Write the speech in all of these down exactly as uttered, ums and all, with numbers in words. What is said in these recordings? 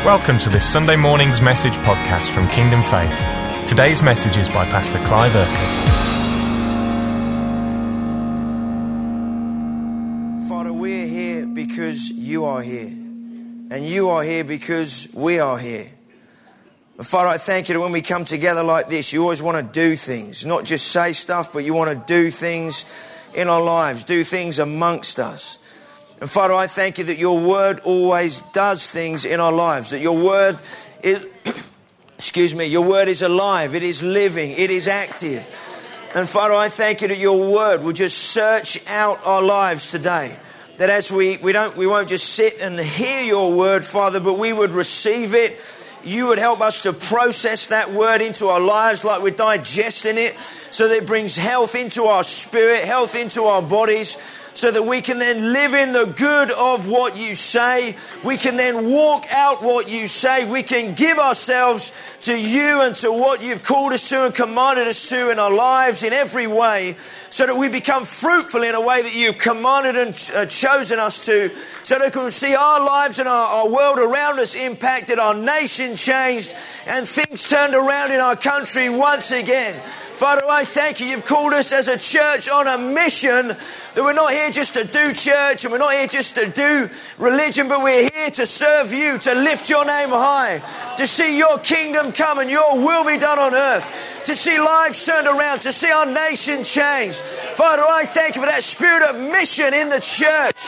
Welcome to this Sunday morning's message podcast from Kingdom Faith. Today's message is by Pastor Clive Urquhart. Father, we're here because you are here. And you are here because we are here. Father, I thank you that when we come together like this, you always want to do things. Not just say stuff, but you want to do things in our lives, do things amongst us. And Father, I thank you that your word always does things in our lives. That your word is, excuse me, your word is alive, it is living, it is active. And Father, I thank you that your word will just search out our lives today. That as we, we don't, we won't just sit and hear your word, Father, but we would receive it. You would help us to process that word into our lives like we're digesting it, so that it brings health into our spirit, health into our bodies, so that we can then live in the good of what you say. We can then walk out what you say. We can give ourselves to you and to what you've called us to and commanded us to in our lives in every way, so that we become fruitful in a way that you've commanded and uh, chosen us to, so that we can see our lives and our, our world around us impacted, our nation changed, and things turned around in our country once again. Father, I thank you. You've called us as a church on a mission, that we're not here just to do church and we're not here just to do religion, but we're here to serve you, to lift your name high, to see your kingdom come and your will be done on earth, to see lives turned around, to see our nation changed. Father, I thank you for that spirit of mission in the church,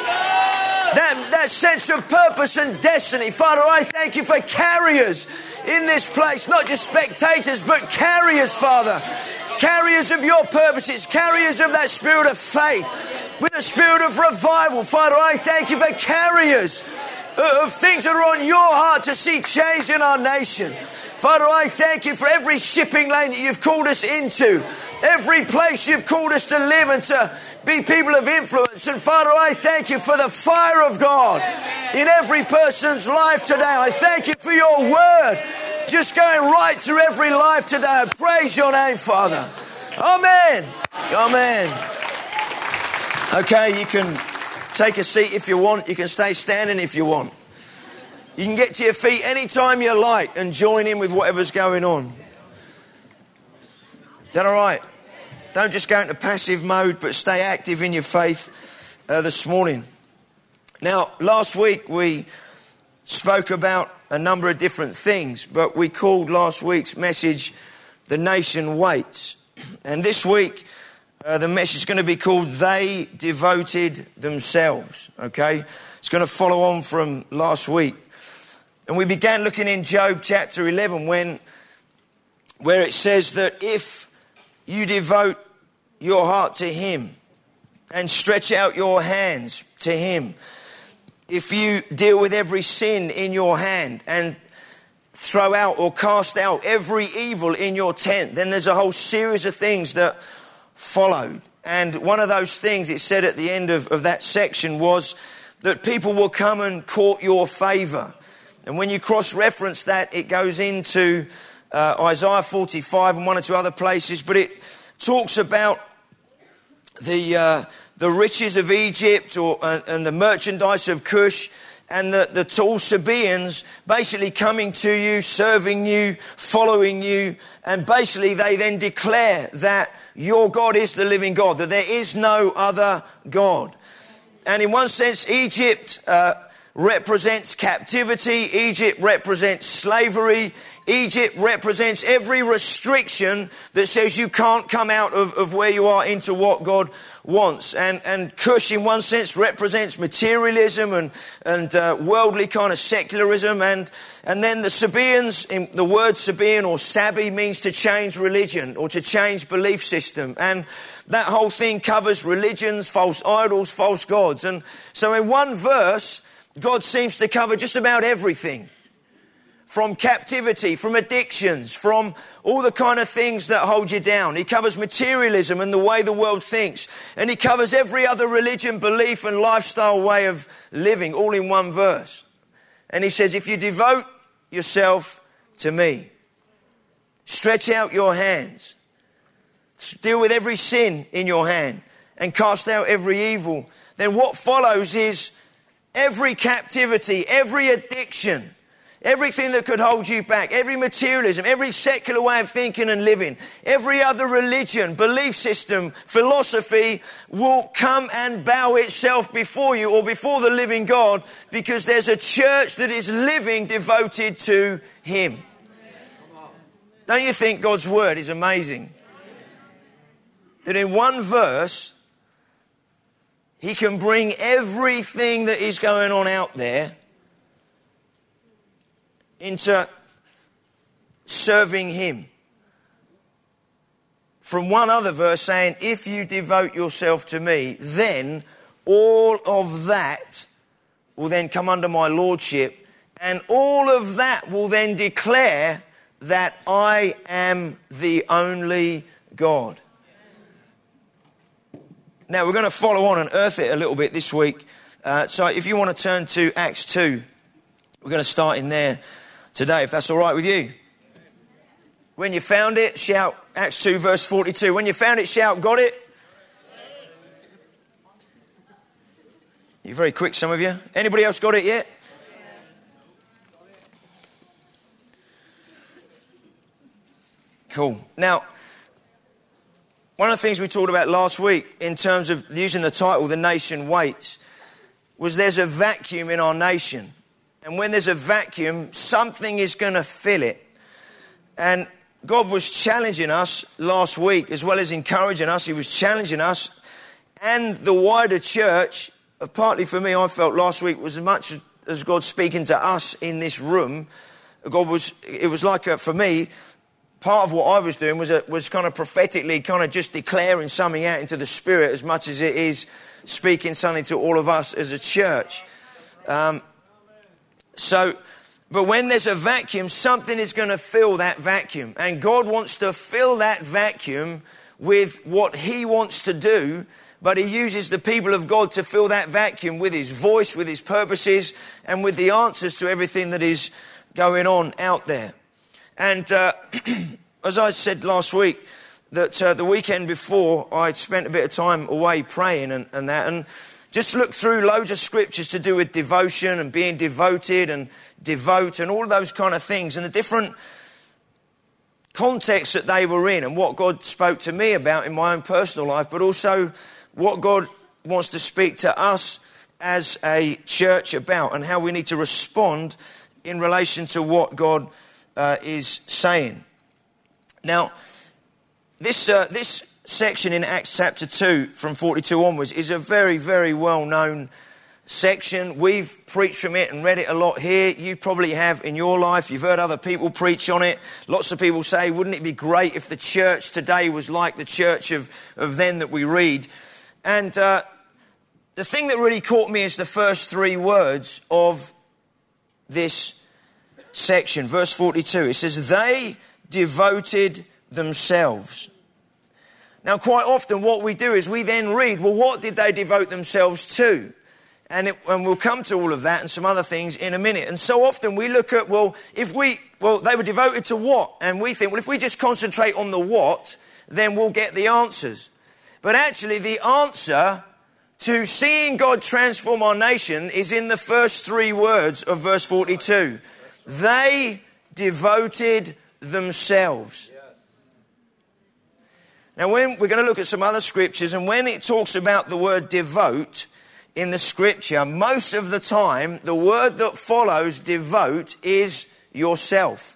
that, that sense of purpose and destiny. Father, I thank you for carriers in this place, not just spectators, but carriers, Father. Carriers of your purposes, carriers of that spirit of faith, with a spirit of revival. Father, I thank you for carriers of things that are on your heart to see change in our nation. Father, I thank you for every shipping lane that you've called us into, every place you've called us to live and to be people of influence. And Father, I thank you for the fire of God in every person's life today. I thank you for your word just going right through every life today. I praise your name, Father. Amen. Amen. Okay, you can take a seat if you want. You can stay standing if you want. You can get to your feet anytime you like and join in with whatever's going on. Is that all right? Don't just go into passive mode, but stay active in your faith uh, this morning. Now, last week we spoke about a number of different things, but we called last week's message, The Nation Waits. And this week, uh, the message is going to be called, They Devoted Themselves. Okay? It's going to follow on from last week. And we began looking in Job chapter eleven, when, where it says that if you devote your heart to him and stretch out your hands to him, if you deal with every sin in your hand and throw out or cast out every evil in your tent, then there's a whole series of things that followed. And one of those things, it said at the end of, of that section, was that people will come and court your favour. And when you cross-reference that, it goes into uh, Isaiah forty-five and one or two other places, but it talks about the uh, the riches of Egypt or uh, and the merchandise of Cush, and the, the tall Sabaeans basically coming to you, serving you, following you, and basically they then declare that your God is the living God, that there is no other God. And in one sense, Egypt uh, represents captivity, Egypt represents slavery, Egypt represents every restriction that says you can't come out of, of where you are into what God wants. And, and Cush, in one sense, represents materialism and, and uh, worldly kind of secularism. And, and then the Sabaeans, in the word Sabaean or Sabi means to change religion or to change belief system. And that whole thing covers religions, false idols, false gods. And so in one verse, God seems to cover just about everything. From captivity, from addictions, from all the kind of things that hold you down. He covers materialism and the way the world thinks. And he covers every other religion, belief and lifestyle way of living, all in one verse. And he says, if you devote yourself to me, stretch out your hands, deal with every sin in your hand, and cast out every evil, then what follows is every captivity, every addiction, Everything that could hold you back, every materialism, every secular way of thinking and living, every other religion, belief system, philosophy will come and bow itself before you or before the living God, because there's a church that is living devoted to Him. Don't you think God's word is amazing? That in one verse, He can bring everything that is going on out there into serving Him. From one other verse saying, if you devote yourself to me, then all of that will then come under my lordship, and all of that will then declare that I am the only God. Now we're going to follow on and earth it a little bit this week. Uh, so if you want to turn to Acts two, we're going to start in there today, if that's all right with you. When you found it, shout Acts two verse forty-two. When you found it, shout, got it? You're very quick, some of you. Anybody else got it yet? Cool. Now, one of the things we talked about last week in terms of using the title, The Nation Waits, was there's a vacuum in our nation. And when there's a vacuum, something is going to fill it. And God was challenging us last week, as well as encouraging us. He was challenging us and the wider church. Partly for me, I felt last week was as much as God speaking to us in this room. God was, it was like, a, for me, part of what I was doing was, a, was kind of prophetically kind of just declaring something out into the Spirit, as much as it is speaking something to all of us as a church. Um, so, but when there's a vacuum, something is going to fill that vacuum. And God wants to fill that vacuum with what He wants to do, but He uses the people of God to fill that vacuum with His voice, with His purposes, and with the answers to everything that is going on out there. And uh, as I said last week, that uh, the weekend before, I'd spent a bit of time away praying and, and that, and just looked through loads of scriptures to do with devotion and being devoted and devote and all of those kind of things, and the different contexts that they were in and what God spoke to me about in my own personal life, but also what God wants to speak to us as a church about, and how we need to respond in relation to what God uh, is saying. Now, this uh, this section in Acts chapter two from forty-two onwards is a very, very well-known section. We've preached from it and read it a lot here. You probably have in your life. You've heard other people preach on it. Lots of people say, wouldn't it be great if the church today was like the church of, of then that we read? And uh, the thing that really caught me is the first three words of this section. Verse forty-two, it says, they devoted themselves. Now, quite often what we do is we then read, well, what did they devote themselves to? And, it, and we'll come to all of that and some other things in a minute. And so often we look at, well, if we, well, they were devoted to what? And we think, well, if we just concentrate on the what, then we'll get the answers. But actually the answer to seeing God transform our nation is in the first three words of verse forty-two. They devoted themselves. Now, when we're going to look at some other scriptures, and when it talks about the word devote in the scripture, most of the time, the word that follows devote is yourself.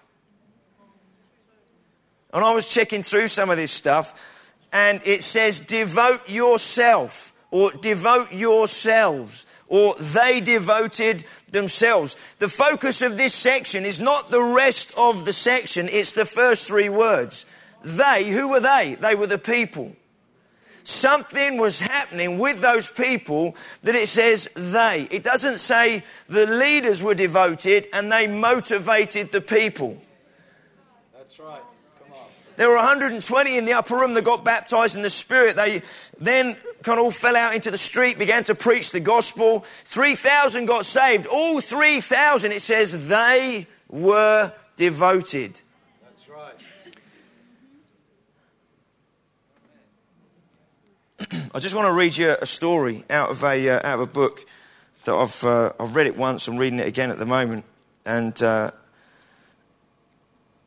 And I was checking through some of this stuff, and it says devote yourself, or devote yourselves, or they devoted themselves. The focus of this section is not the rest of the section, it's the first three words. They, who were they? They were the people. Something was happening with those people that it says they. It doesn't say the leaders were devoted and they motivated the people. That's right. Come on. There were one hundred twenty in the upper room that got baptized in the Spirit. They then kind of all fell out into the street, began to preach the gospel. three thousand got saved. All three thousand, it says they were devoted. That's right. I just want to read you a story out of a uh, out of a book that I've uh, I've read it once. I'm reading it again at the moment, and uh,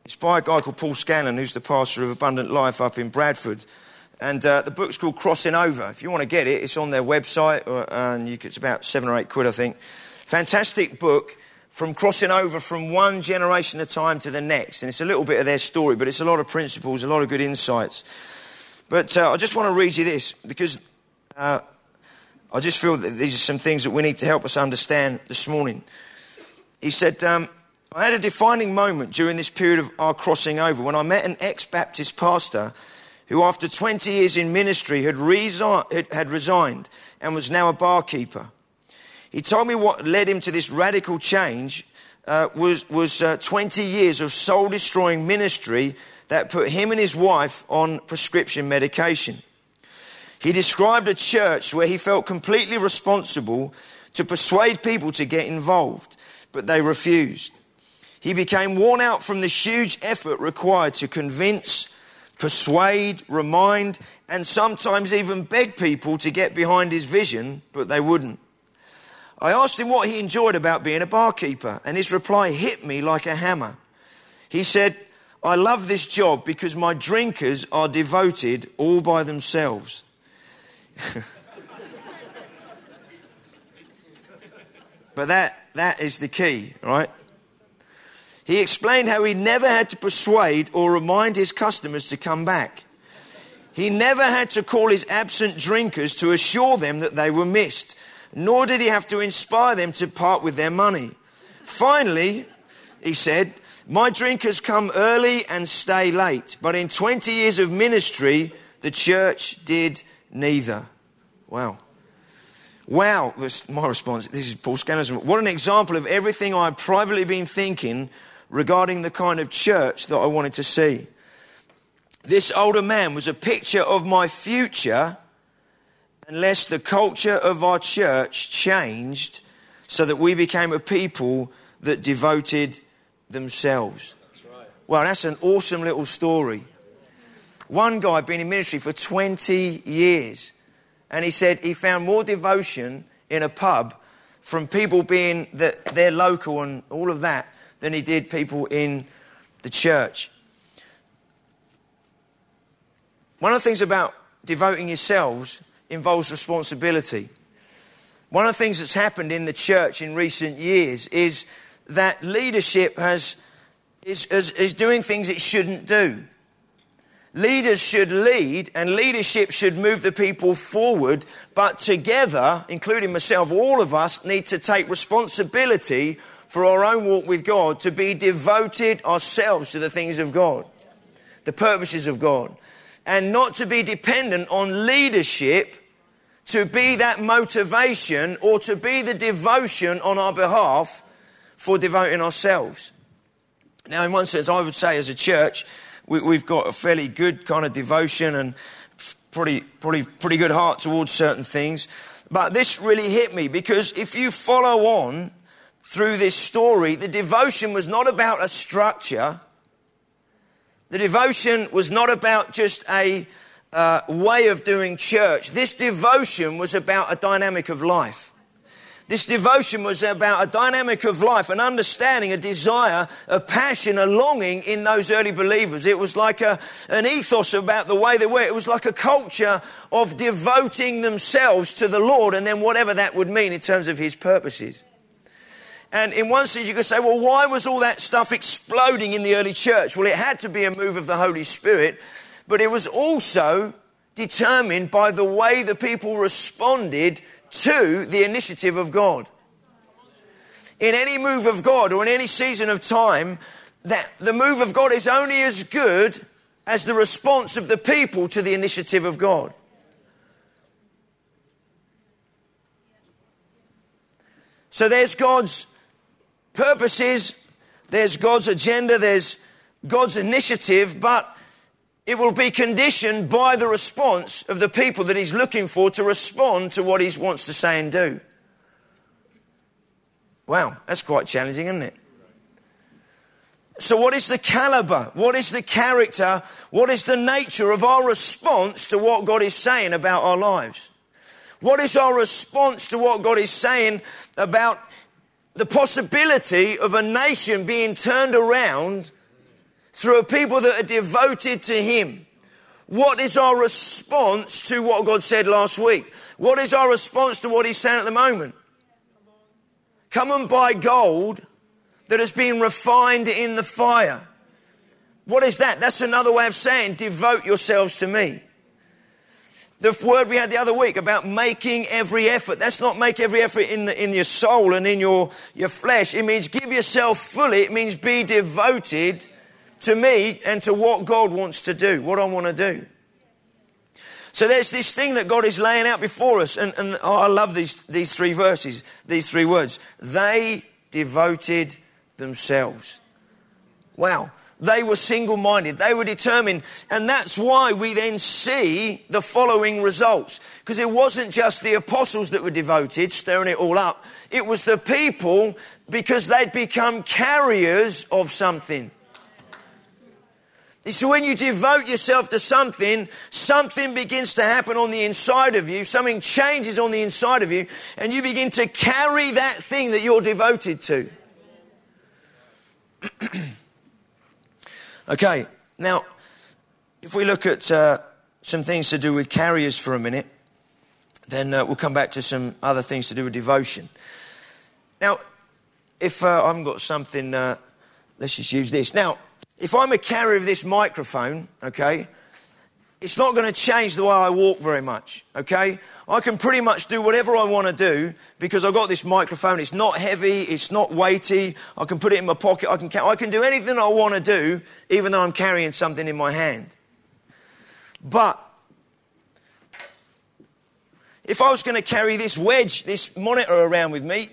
It's by a guy called Paul Scanlon, who's the pastor of Abundant Life up in Bradford. And uh, the book's called Crossing Over. If you want to get it, it's on their website, or, and you, it's about seven or eight quid, I think. Fantastic book from crossing over from one generation at a time to the next. And it's a little bit of their story, but it's a lot of principles, a lot of good insights. But uh, I just want to read you this, because uh, I just feel that these are some things that we need to help us understand this morning. He said, um, I had a defining moment during this period of our crossing over when I met an ex-Baptist pastor who after twenty years in ministry had, resi- had resigned and was now a barkeeper. He told me what led him to this radical change uh, was, was uh, twenty years of soul-destroying ministry that put him and his wife on prescription medication. He described a church where he felt completely responsible to persuade people to get involved, but they refused. He became worn out from the huge effort required to convince, persuade, remind, and sometimes even beg people to get behind his vision, but they wouldn't. I asked him what he enjoyed about being a barkeeper, and his reply hit me like a hammer. He said, I love this job because my drinkers are devoted all by themselves. But that, that is the key, right? He explained how he never had to persuade or remind his customers to come back. He never had to call his absent drinkers to assure them that they were missed, nor did he have to inspire them to part with their money. Finally, he said, my drinkers come early and stay late, but in twenty years of ministry, the church did neither. Wow. Wow, that's my response. This is Paul Scanlon. What an example of everything I've privately been thinking regarding the kind of church that I wanted to see. This older man was a picture of my future unless the culture of our church changed so that we became a people that devoted themselves. That's right. Well, that's an awesome little story. One guy had been in ministry for twenty years, and he said he found more devotion in a pub from people being that they're local and all of that than he did people in the church. One of the things about devoting yourselves involves responsibility. One of the things that's happened in the church in recent years is that leadership has is, is, is doing things it shouldn't do. Leaders should lead and leadership should move the people forward, but together, including myself, all of us need to take responsibility for our own walk with God, to be devoted ourselves to the things of God, the purposes of God, and not to be dependent on leadership to be that motivation or to be the devotion on our behalf for devoting ourselves. Now, in one sense, I would say as a church, we, we've got a fairly good kind of devotion and pretty, pretty, pretty good heart towards certain things. But this really hit me because if you follow on through this story, the devotion was not about a structure. The devotion was not about just a uh, way of doing church. This devotion was about a dynamic of life. This devotion was about a dynamic of life, an understanding, a desire, a passion, a longing in those early believers. It was like a, an ethos about the way they were. It was like a culture of devoting themselves to the Lord and then whatever that would mean in terms of his purposes. And in one sense, you could say, well, why was all that stuff exploding in the early church? Well, it had to be a move of the Holy Spirit, but it was also determined by the way the people responded to the initiative of God. In any move of God or in any season of time, that the move of God is only as good as the response of the people to the initiative of God. So there's God's purposes, there's God's agenda, there's God's initiative, but it will be conditioned by the response of the people that he's looking for to respond to what he wants to say and do. Wow, that's quite challenging, isn't it? So what is the caliber? What is the character? What is the nature of our response to what God is saying about our lives? What is our response to what God is saying about the possibility of a nation being turned around through a people that are devoted to him. What is our response to what God said last week? What is our response to what he's saying at the moment? Come and buy gold that has been refined in the fire. What is that? That's another way of saying devote yourselves to me. The word we had the other week about making every effort. That's not make every effort in the, in your soul and in your, your flesh. It means give yourself fully. It means be devoted to me and to what God wants to do, what I want to do. So there's this thing that God is laying out before us. And, and oh, I love these, these three verses, these three words. They devoted themselves. Wow. They were single-minded. They were determined. And that's why we then see the following results. Because it wasn't just the apostles that were devoted, stirring it all up. It was the people, because they'd become carriers of something. So when you devote yourself to something, something begins to happen on the inside of you. Something changes on the inside of you. And you begin to carry that thing that you're devoted to. Okay, now, if we look at uh, some things to do with carriers for a minute, then uh, we'll come back to some other things to do with devotion. Now, if uh, I haven't got something, uh, let's just use this. Now, if I'm a carrier of this microphone, okay, it's not going to change the way I walk very much, okay? I can pretty much do whatever I want to do because I've got this microphone. It's not heavy. It's not weighty. I can put it in my pocket. I can, I can do anything I want to do even though I'm carrying something in my hand. But if I was going to carry this wedge, this monitor around with me,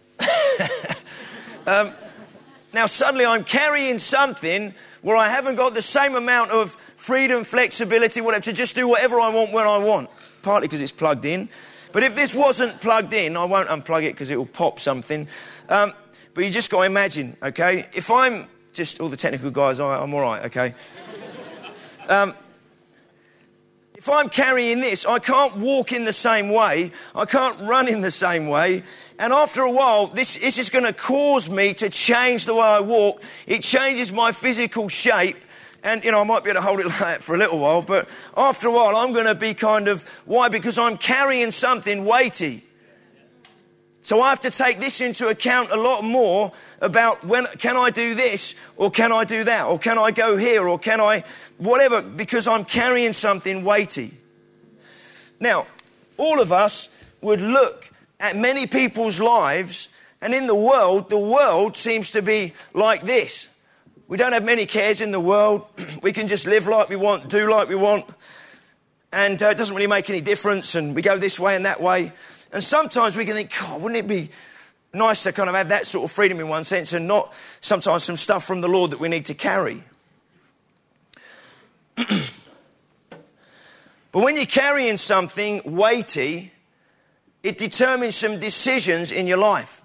um, now suddenly I'm carrying something where I haven't got the same amount of freedom, flexibility, whatever, to just do whatever I want when I want. Partly because it's plugged in. But if this wasn't plugged in, I won't unplug it because it will pop something. Um, but you just got to imagine, okay? If I'm just, all the technical guys, I'm all right, okay? Um, if I'm carrying this, I can't walk in the same way. I can't run in the same way. And after a while, this, this is going to cause me to change the way I walk. It changes my physical shape. And, you know, I might be able to hold it like that for a little while, but after a while, I'm going to be kind of, why? Because I'm carrying something weighty. So I have to take this into account a lot more about when, can I do this, or can I do that, or can I go here, or can I, whatever, because I'm carrying something weighty. Now, all of us would look at many people's lives, and in the world, the world seems to be like this. We don't have many cares in the world. We can just live like we want, do like we want. And uh, it doesn't really make any difference. And we go this way and that way. And sometimes we can think, God, wouldn't it be nice to kind of have that sort of freedom in one sense and not sometimes some stuff from the Lord that we need to carry. But when you're carrying something weighty, it determines some decisions in your life.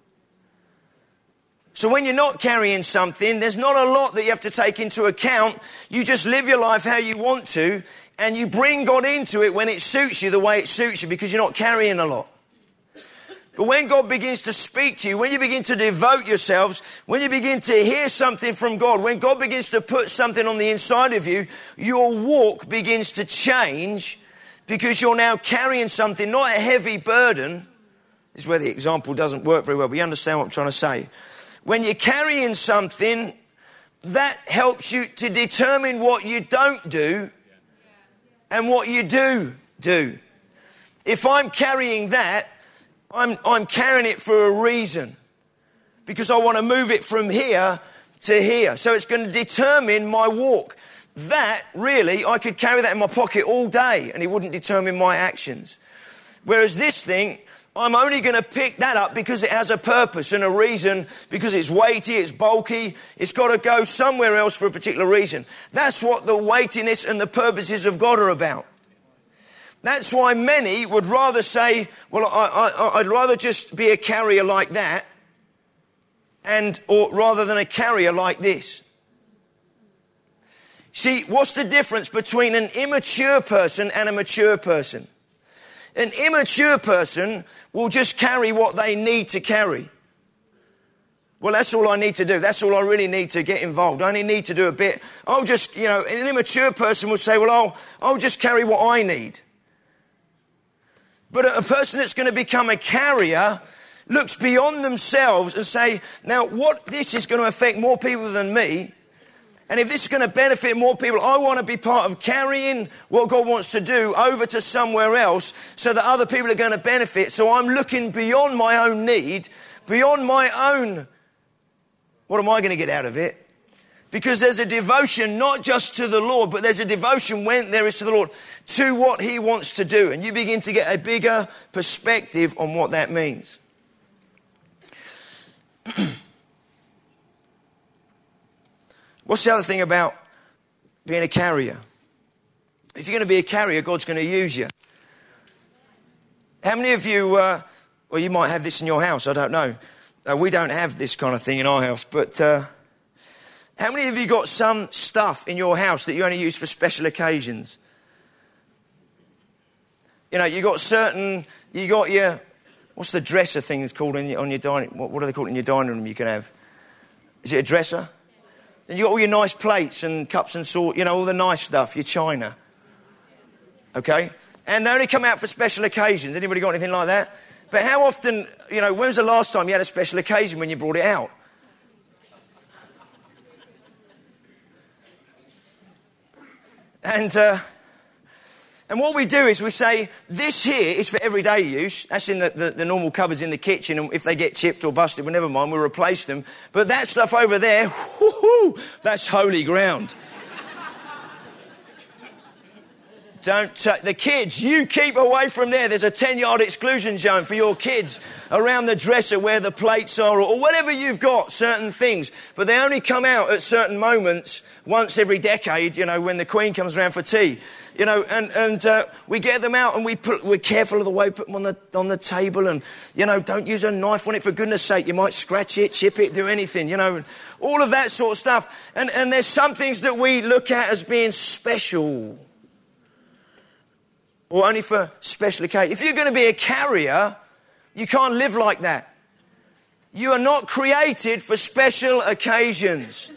So when you're not carrying something, there's not a lot that you have to take into account. You just live your life how you want to, and you bring God into it when it suits you the way it suits you because you're not carrying a lot. But when God begins to speak to you, when you begin to devote yourselves, when you begin to hear something from God, when God begins to put something on the inside of you, your walk begins to change because you're now carrying something, not a heavy burden. This is where the example doesn't work very well, but you understand what I'm trying to say. When you're carrying something, that helps you to determine what you don't do and what you do do. If I'm carrying that, I'm, I'm carrying it for a reason because I want to move it from here to here. So it's going to determine my walk. That, really, I could carry that in my pocket all day and it wouldn't determine my actions. Whereas this thing, I'm only going to pick that up because it has a purpose and a reason, because it's weighty, it's bulky, it's got to go somewhere else for a particular reason. That's what the weightiness and the purposes of God are about. That's why many would rather say, well, I, I, I'd rather just be a carrier like that, and or rather than a carrier like this. See, what's the difference between an immature person and a mature person? An immature person will just carry what they need to carry. Well, that's all I need to do. That's all I really need to get involved. I only need to do a bit. I'll just, you know, an immature person will say, well, I'll, I'll just carry what I need. But a person that's going to become a carrier looks beyond themselves and say, now what this is going to affect more people than me. And if this is going to benefit more people, I want to be part of carrying what God wants to do over to somewhere else so that other people are going to benefit. So I'm looking beyond my own need, beyond my own, what am I going to get out of it? Because there's a devotion not just to the Lord, but there's a devotion when there is to the Lord, to what he wants to do. And you begin to get a bigger perspective on what that means. What's the other thing about being a carrier? If you're going to be a carrier, God's going to use you. How many of you, uh, well, you might have this in your house, I don't know. Uh, we don't have this kind of thing in our house, but uh, how many of you got some stuff in your house that you only use for special occasions? You know, you got certain, you got your, what's the dresser thing that's called in your, on your dining, what, what are they called in your dining room you can have? Is it a dresser? And you got all your nice plates and cups and salt, you know, all the nice stuff, your china. Okay? And they only come out for special occasions. Anybody got anything like that? But how often, you know, when was the last time you had a special occasion when you brought it out? And uh, and what we do is we say, this here is for everyday use. That's in the, the, the normal cupboards in the kitchen. And if they get chipped or busted, well, never mind, we'll replace them. But that stuff over there, whoo-hoo, that's holy ground. Don't take the kids, you keep away from there. There's a ten-yard exclusion zone for your kids around the dresser where the plates are or whatever you've got, certain things. But they only come out at certain moments once every decade, you know, when the Queen comes around for tea. You know, and, and uh, we get them out and we put, we're careful of the way we put them on the, on the table and, you know, don't use a knife on it for goodness sake. You might scratch it, chip it, do anything, you know, and all of that sort of stuff. And, and there's some things that we look at as being special or only for special occasions. If you're going to be a carrier, you can't live like that. You are not created for special occasions.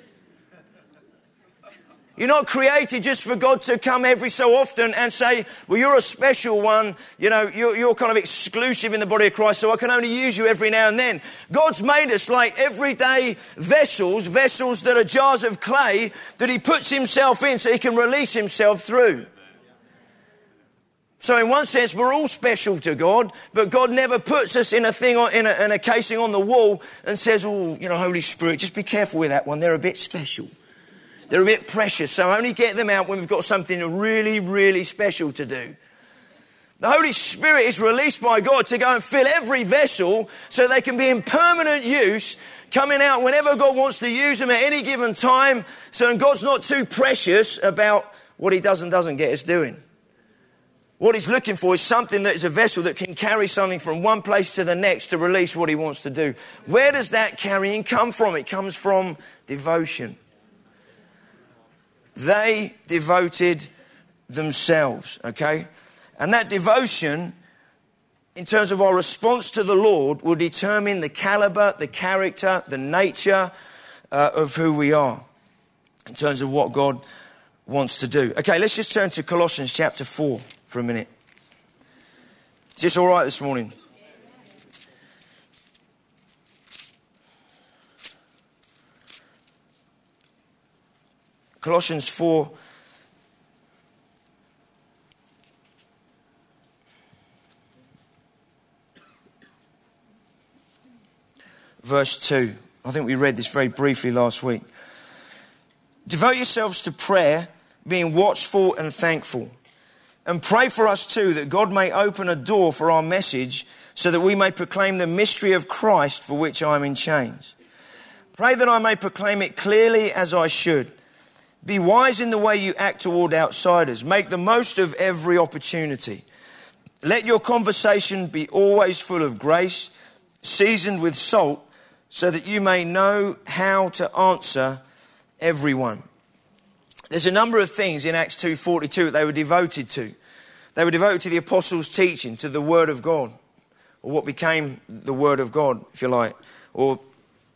You're not created just for God to come every so often and say, well, you're a special one. You know, you're, you're kind of exclusive in the body of Christ, so I can only use you every now and then. God's made us like everyday vessels, vessels that are jars of clay that he puts himself in so he can release himself through. So in one sense, we're all special to God, but God never puts us in a thing, in a, in a casing on the wall and says, oh, you know, Holy Spirit, just be careful with that one. They're a bit special. They're a bit precious, so only get them out when we've got something really, really special to do. The Holy Spirit is released by God to go and fill every vessel so they can be in permanent use, coming out whenever God wants to use them at any given time. So God's not too precious about what he does and doesn't get us doing. What he's looking for is something that is a vessel that can carry something from one place to the next to release what he wants to do. Where does that carrying come from? It comes from devotion. They devoted themselves, okay? And that devotion, in terms of our response to the Lord, will determine the caliber, the character, the nature uh, of who we are in terms of what God wants to do. Okay, let's just turn to Colossians chapter four for a minute. Is this all right this morning? Colossians four, verse two. I think we read this very briefly last week. Devote yourselves to prayer, being watchful and thankful. And pray for us too, that God may open a door for our message so that we may proclaim the mystery of Christ for which I am in chains. Pray that I may proclaim it clearly as I should. Be wise in the way you act toward outsiders. Make the most of every opportunity. Let your conversation be always full of grace, seasoned with salt, so that you may know how to answer everyone. There's a number of things in Acts two forty-two that they were devoted to. They were devoted to the apostles' teaching, to the Word of God, or what became the Word of God, if you like, or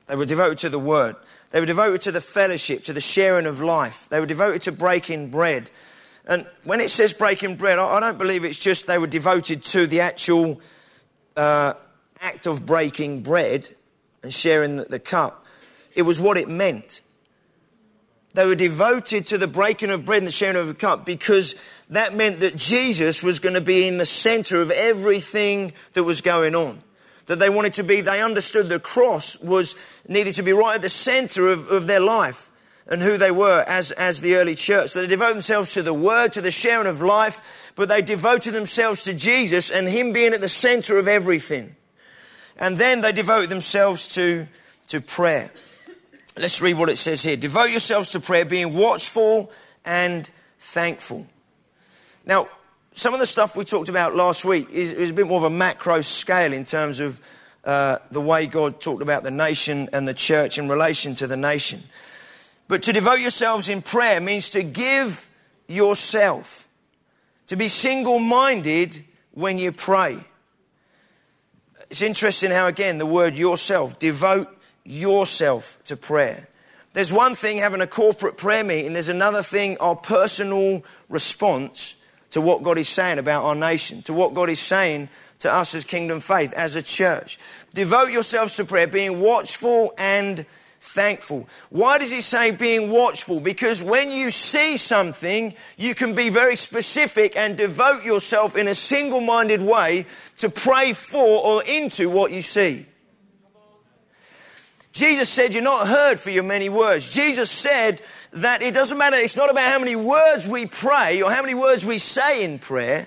They were devoted to the word. They were devoted to the fellowship, to the sharing of life. They were devoted to breaking bread. And when it says breaking bread, I don't believe it's just they were devoted to the actual uh, act of breaking bread and sharing the, the cup. It was what it meant. They were devoted to the breaking of bread and the sharing of the cup because that meant that Jesus was going to be in the center of everything that was going on. That they wanted to be, they understood the cross was needed to be right at the center of, of their life and who they were as, as the early church. So they devoted themselves to the word, to the sharing of life, but they devoted themselves to Jesus and him being at the center of everything. And then they devoted themselves to, to prayer. Let's read what it says here. Devote yourselves to prayer, being watchful and thankful. Now, some of the stuff we talked about last week is, is a bit more of a macro scale in terms of uh, the way God talked about the nation and the church in relation to the nation. But to devote yourselves in prayer means to give yourself, to be single-minded when you pray. It's interesting how, again, the word yourself, devote yourself to prayer. There's one thing having a corporate prayer meeting. There's another thing, our personal response to what God is saying about our nation, to what God is saying to us as Kingdom Faith, as a church. Devote yourselves to prayer, being watchful and thankful. Why does he say being watchful? Because when you see something, you can be very specific and devote yourself in a single-minded way to pray for or into what you see. Jesus said, you're not heard for your many words. Jesus said that it doesn't matter, it's not about how many words we pray or how many words we say in prayer.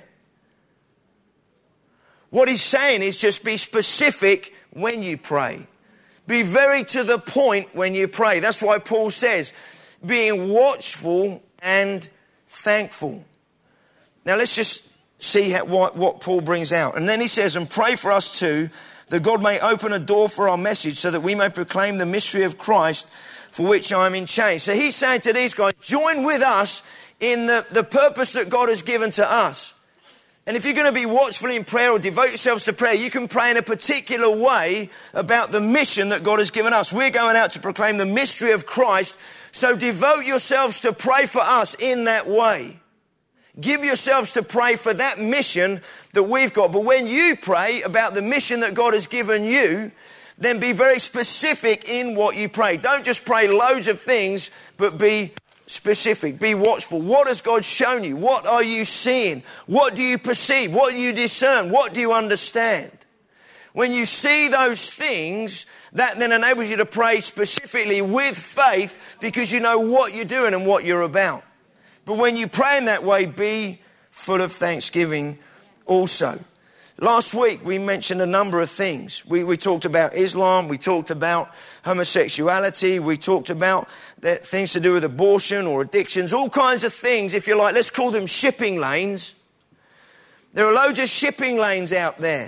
What he's saying is just be specific when you pray. Be very to the point when you pray. That's why Paul says, being watchful and thankful. Now let's just see how, what, what Paul brings out. And then he says, and pray for us too, that God may open a door for our message so that we may proclaim the mystery of Christ for which I am in chains. So he's saying to these guys, join with us in the, the purpose that God has given to us. And if you're going to be watchful in prayer or devote yourselves to prayer, you can pray in a particular way about the mission that God has given us. We're going out to proclaim the mystery of Christ. So devote yourselves to pray for us in that way. Give yourselves to pray for that mission that we've got. But when you pray about the mission that God has given you, then be very specific in what you pray. Don't just pray loads of things, but be specific. Be watchful. What has God shown you? What are you seeing? What do you perceive? What do you discern? What do you understand? When you see those things, that then enables you to pray specifically with faith because you know what you're doing and what you're about. But when you pray in that way, be full of thanksgiving also. Last week, we mentioned a number of things. We, we talked about Islam. We talked about homosexuality. We talked about that things to do with abortion or addictions, all kinds of things, if you like. Let's call them shipping lanes. There are loads of shipping lanes out there.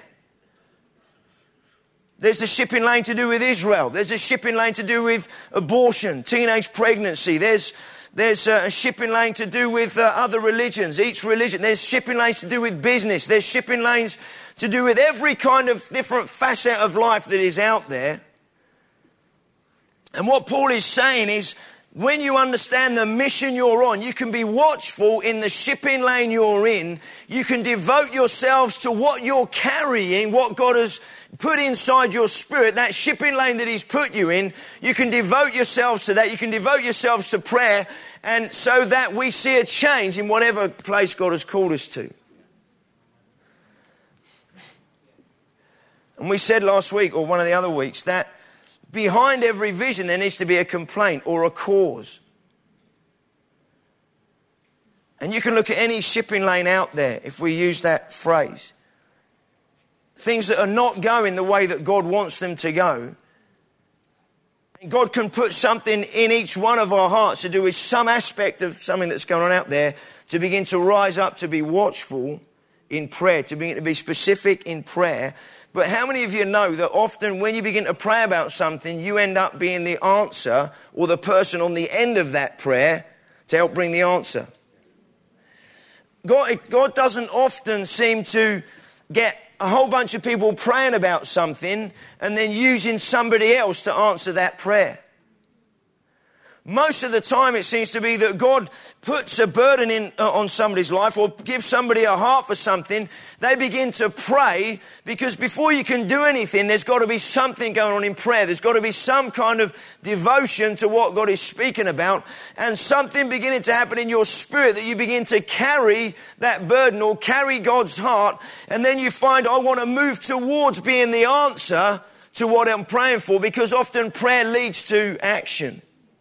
There's the shipping lane to do with Israel. There's a shipping lane to do with abortion, teenage pregnancy. There's There's a shipping lane to do with uh, other religions, each religion. There's shipping lanes to do with business. There's shipping lanes to do with every kind of different facet of life that is out there. And what Paul is saying is, when you understand the mission you're on, you can be watchful in the shipping lane you're in. You can devote yourselves to what you're carrying, what God has put inside your spirit, that shipping lane that he's put you in. You can devote yourselves to that. You can devote yourselves to prayer, and so that we see a change in whatever place God has called us to. And we said last week, or one of the other weeks, that behind every vision there needs to be a complaint or a cause. And you can look at any shipping lane out there, if we use that phrase. Things that are not going the way that God wants them to go. And God can put something in each one of our hearts to do with some aspect of something that's going on out there, to begin to rise up, to be watchful in prayer, to begin to be specific in prayer. But how many of you know that often when you begin to pray about something, you end up being the answer or the person on the end of that prayer to help bring the answer? God, God doesn't often seem to get a whole bunch of people praying about something and then using somebody else to answer that prayer. Most of the time it seems to be that God puts a burden in uh, on somebody's life or gives somebody a heart for something. They begin to pray because before you can do anything, there's got to be something going on in prayer. There's got to be some kind of devotion to what God is speaking about and something beginning to happen in your spirit that you begin to carry that burden or carry God's heart. And then you find, I want to move towards being the answer to what I'm praying for, because often prayer leads to action.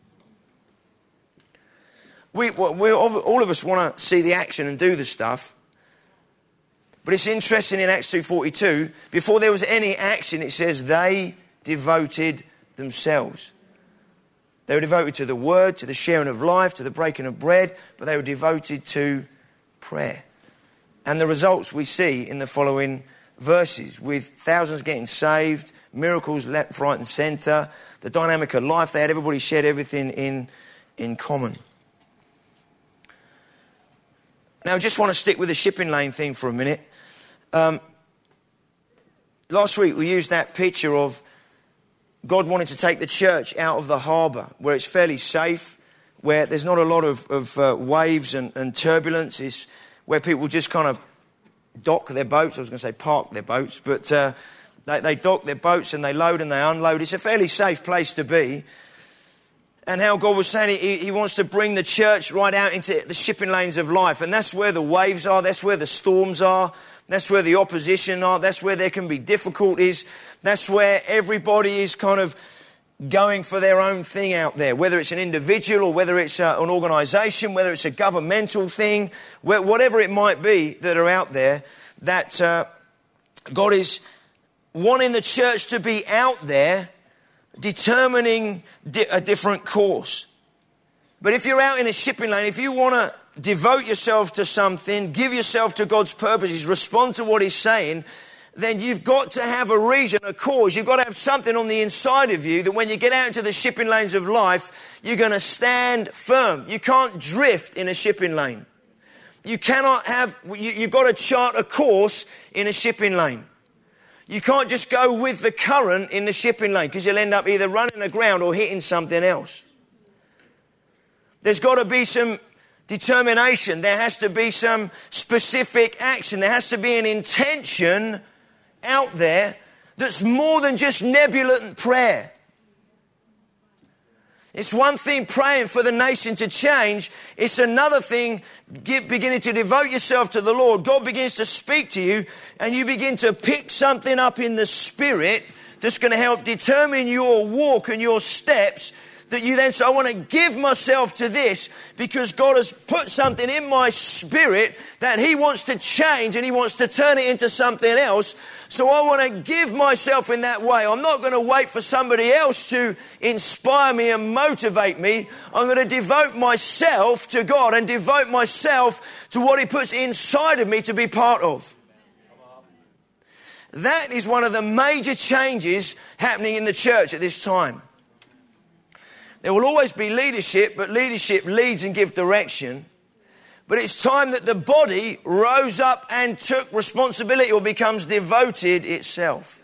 We, we, all of us want to see the action and do the stuff. But it's interesting in Acts two forty-two, before there was any action, it says they devoted themselves. They were devoted to the word, to the sharing of life, to the breaking of bread, but they were devoted to prayer. And the results we see in the following verses, with thousands getting saved, miracles left, right and centre, the dynamic of life they had, everybody shared everything in, in common. Now, I just want to stick with the shipping lane thing for a minute. Um, last week, we used that picture of God wanting to take the church out of the harbour, where it's fairly safe, where there's not a lot of, of uh, waves and, and turbulence. It's where people just kind of dock their boats. I was going to say park their boats, but uh, they, they dock their boats and they load and they unload. It's a fairly safe place to be. And how God was saying he, he wants to bring the church right out into the shipping lanes of life. And that's where the waves are. That's where the storms are. That's where the opposition are. That's where there can be difficulties. That's where everybody is kind of going for their own thing out there. Whether it's an individual or whether it's uh, an organisation, whether it's a governmental thing, whatever it might be that are out there, that uh, God is wanting the church to be out there determining di- a different course. But if you're out in a shipping lane, if you want to devote yourself to something, give yourself to God's purposes, respond to what he's saying, then you've got to have a reason, a cause. You've got to have something on the inside of you that when you get out into the shipping lanes of life, you're going to stand firm. You can't drift in a shipping lane. You cannot have, you, you've got to chart a course in a shipping lane. You can't just go with the current in the shipping lane, because you'll end up either running aground or hitting something else. There's got to be some determination. There has to be some specific action. There has to be an intention out there that's more than just nebulant prayer. It's one thing praying for the nation to change. It's another thing get, beginning to devote yourself to the Lord. God begins to speak to you and you begin to pick something up in the spirit that's going to help determine your walk and your steps, that you then say, I want to give myself to this because God has put something in my spirit that he wants to change and he wants to turn it into something else. So I want to give myself in that way. I'm not going to wait for somebody else to inspire me and motivate me. I'm going to devote myself to God and devote myself to what he puts inside of me to be part of. That is one of the major changes happening in the church at this time. There will always be leadership, but leadership leads and gives direction. But it's time that the body rose up and took responsibility or becomes devoted itself.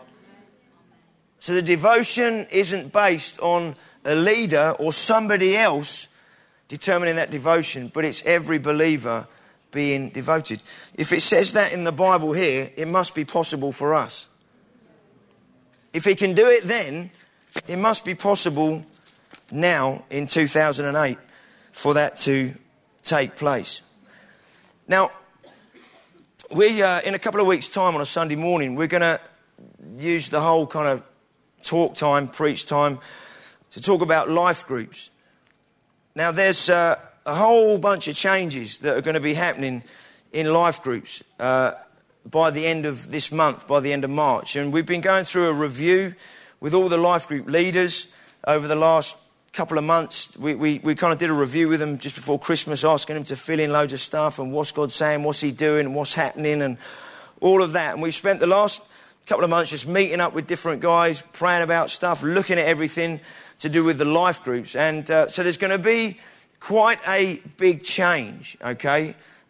So the devotion isn't based on a leader or somebody else determining that devotion, but it's every believer being devoted. If it says that in the Bible here, it must be possible for us. If he can do it then, it must be possible now in two thousand eight for that to take place. Now, we uh, in a couple of weeks' time on a Sunday morning, we're going to use the whole kind of talk time, preach time, to talk about life groups. Now, there's uh, a whole bunch of changes that are going to be happening in life groups uh, by the end of this month, by the end of March. And we've been going through a review with all the life group leaders over the last couple of months. We, we, we kind of did a review with them just before Christmas, asking them to fill in loads of stuff and what's God saying, what's he doing, what's happening and all of that. And we spent the last couple of months just meeting up with different guys, praying about stuff, looking at everything to do with the life groups. And uh, so there's going to be quite a big change, okay,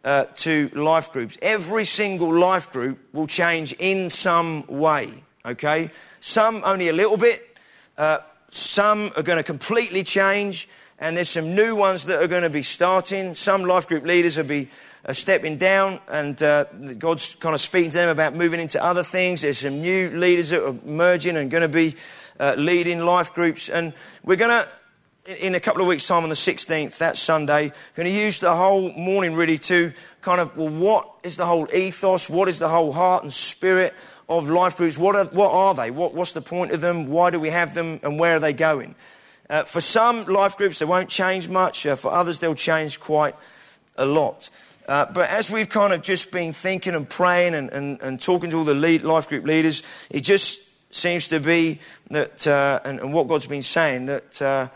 uh, to life groups. Every single life group will change in some way, okay? Some only a little bit. Uh, some are going to completely change, and there's some new ones that are going to be starting. Some life group leaders will be uh, stepping down, and uh, God's kind of speaking to them about moving into other things. There's some new leaders that are emerging and going to be uh, leading life groups. And we're going to, in a couple of weeks' time on the sixteenth, that Sunday, going to use the whole morning really to kind of, well, what is the whole ethos? What is the whole heart and spirit of life groups? What are, what are they? What, what's the point of them? Why do we have them? And where are they going? Uh, for some life groups, they won't change much. Uh, for others, they'll change quite a lot. Uh, but as we've kind of just been thinking and praying and, and, and talking to all the lead, life group leaders, it just seems to be that, uh, and, and what God's been saying, that uh,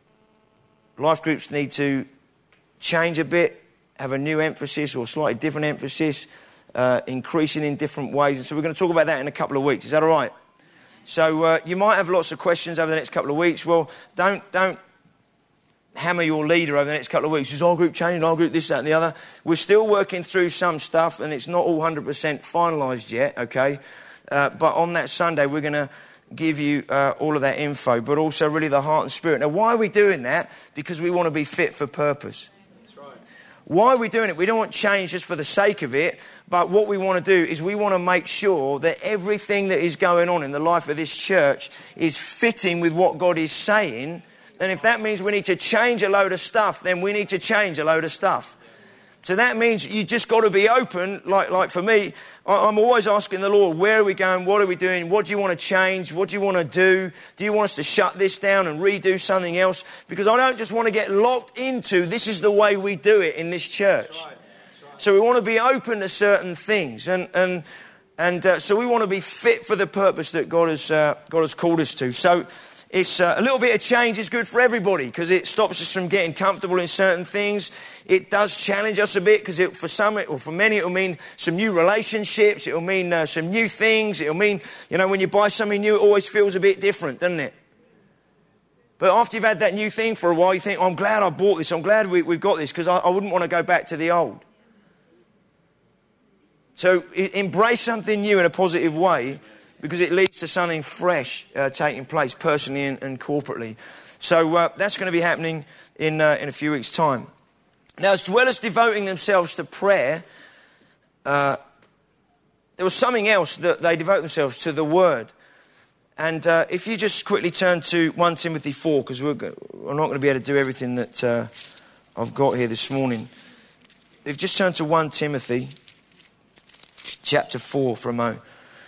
life groups need to change a bit, have a new emphasis or slightly different emphasis, uh, increasing in different ways. And so we're going to talk about that in a couple of weeks. Is that all right? So uh, you might have lots of questions over the next couple of weeks. Well, don't don't hammer your leader over the next couple of weeks. Is our group changing? Our group this, that and the other? We're still working through some stuff and it's not all one hundred percent finalised yet, okay? Uh, but on that Sunday, we're going to give you uh, all of that info, but also really the heart and spirit. Now, why are we doing that? Because we want to be fit for purpose. That's right. Why are we doing it? We don't want change just for the sake of it, but what we want to do is we want to make sure that everything that is going on in the life of this church is fitting with what God is saying. And if that means we need to change a load of stuff, then we need to change a load of stuff. So that means you just got to be open. Like, like for me, I'm always asking the Lord, where are we going? What are we doing? What do you want to change? What do you want to do? Do you want us to shut this down and redo something else? Because I don't just want to get locked into this is the way we do it in this church. That's right. That's right. So we want to be open to certain things. And and and uh, so we want to be fit for the purpose that God has, uh, God has called us to. So it's uh, a little bit of change is good for everybody because it stops us from getting comfortable in certain things. It does challenge us a bit because it, for some, or for many, it'll mean some new relationships. It'll mean uh, some new things. It'll mean, you know, when you buy something new, it always feels a bit different, doesn't it? But after you've had that new thing for a while, you think, oh, I'm glad I bought this. I'm glad we, we've got this because I, I wouldn't want to go back to the old. So embrace something new in a positive way, because it leads to something fresh uh, taking place personally and, and corporately. So uh, that's going to be happening in uh, in a few weeks' time. Now, as well as devoting themselves to prayer, uh, there was something else that they devote themselves to, the Word. And uh, if you just quickly turn to First Timothy four, because we're, we're not going to be able to do everything that uh, I've got here this morning. If you just turn to First Timothy chapter four for a moment.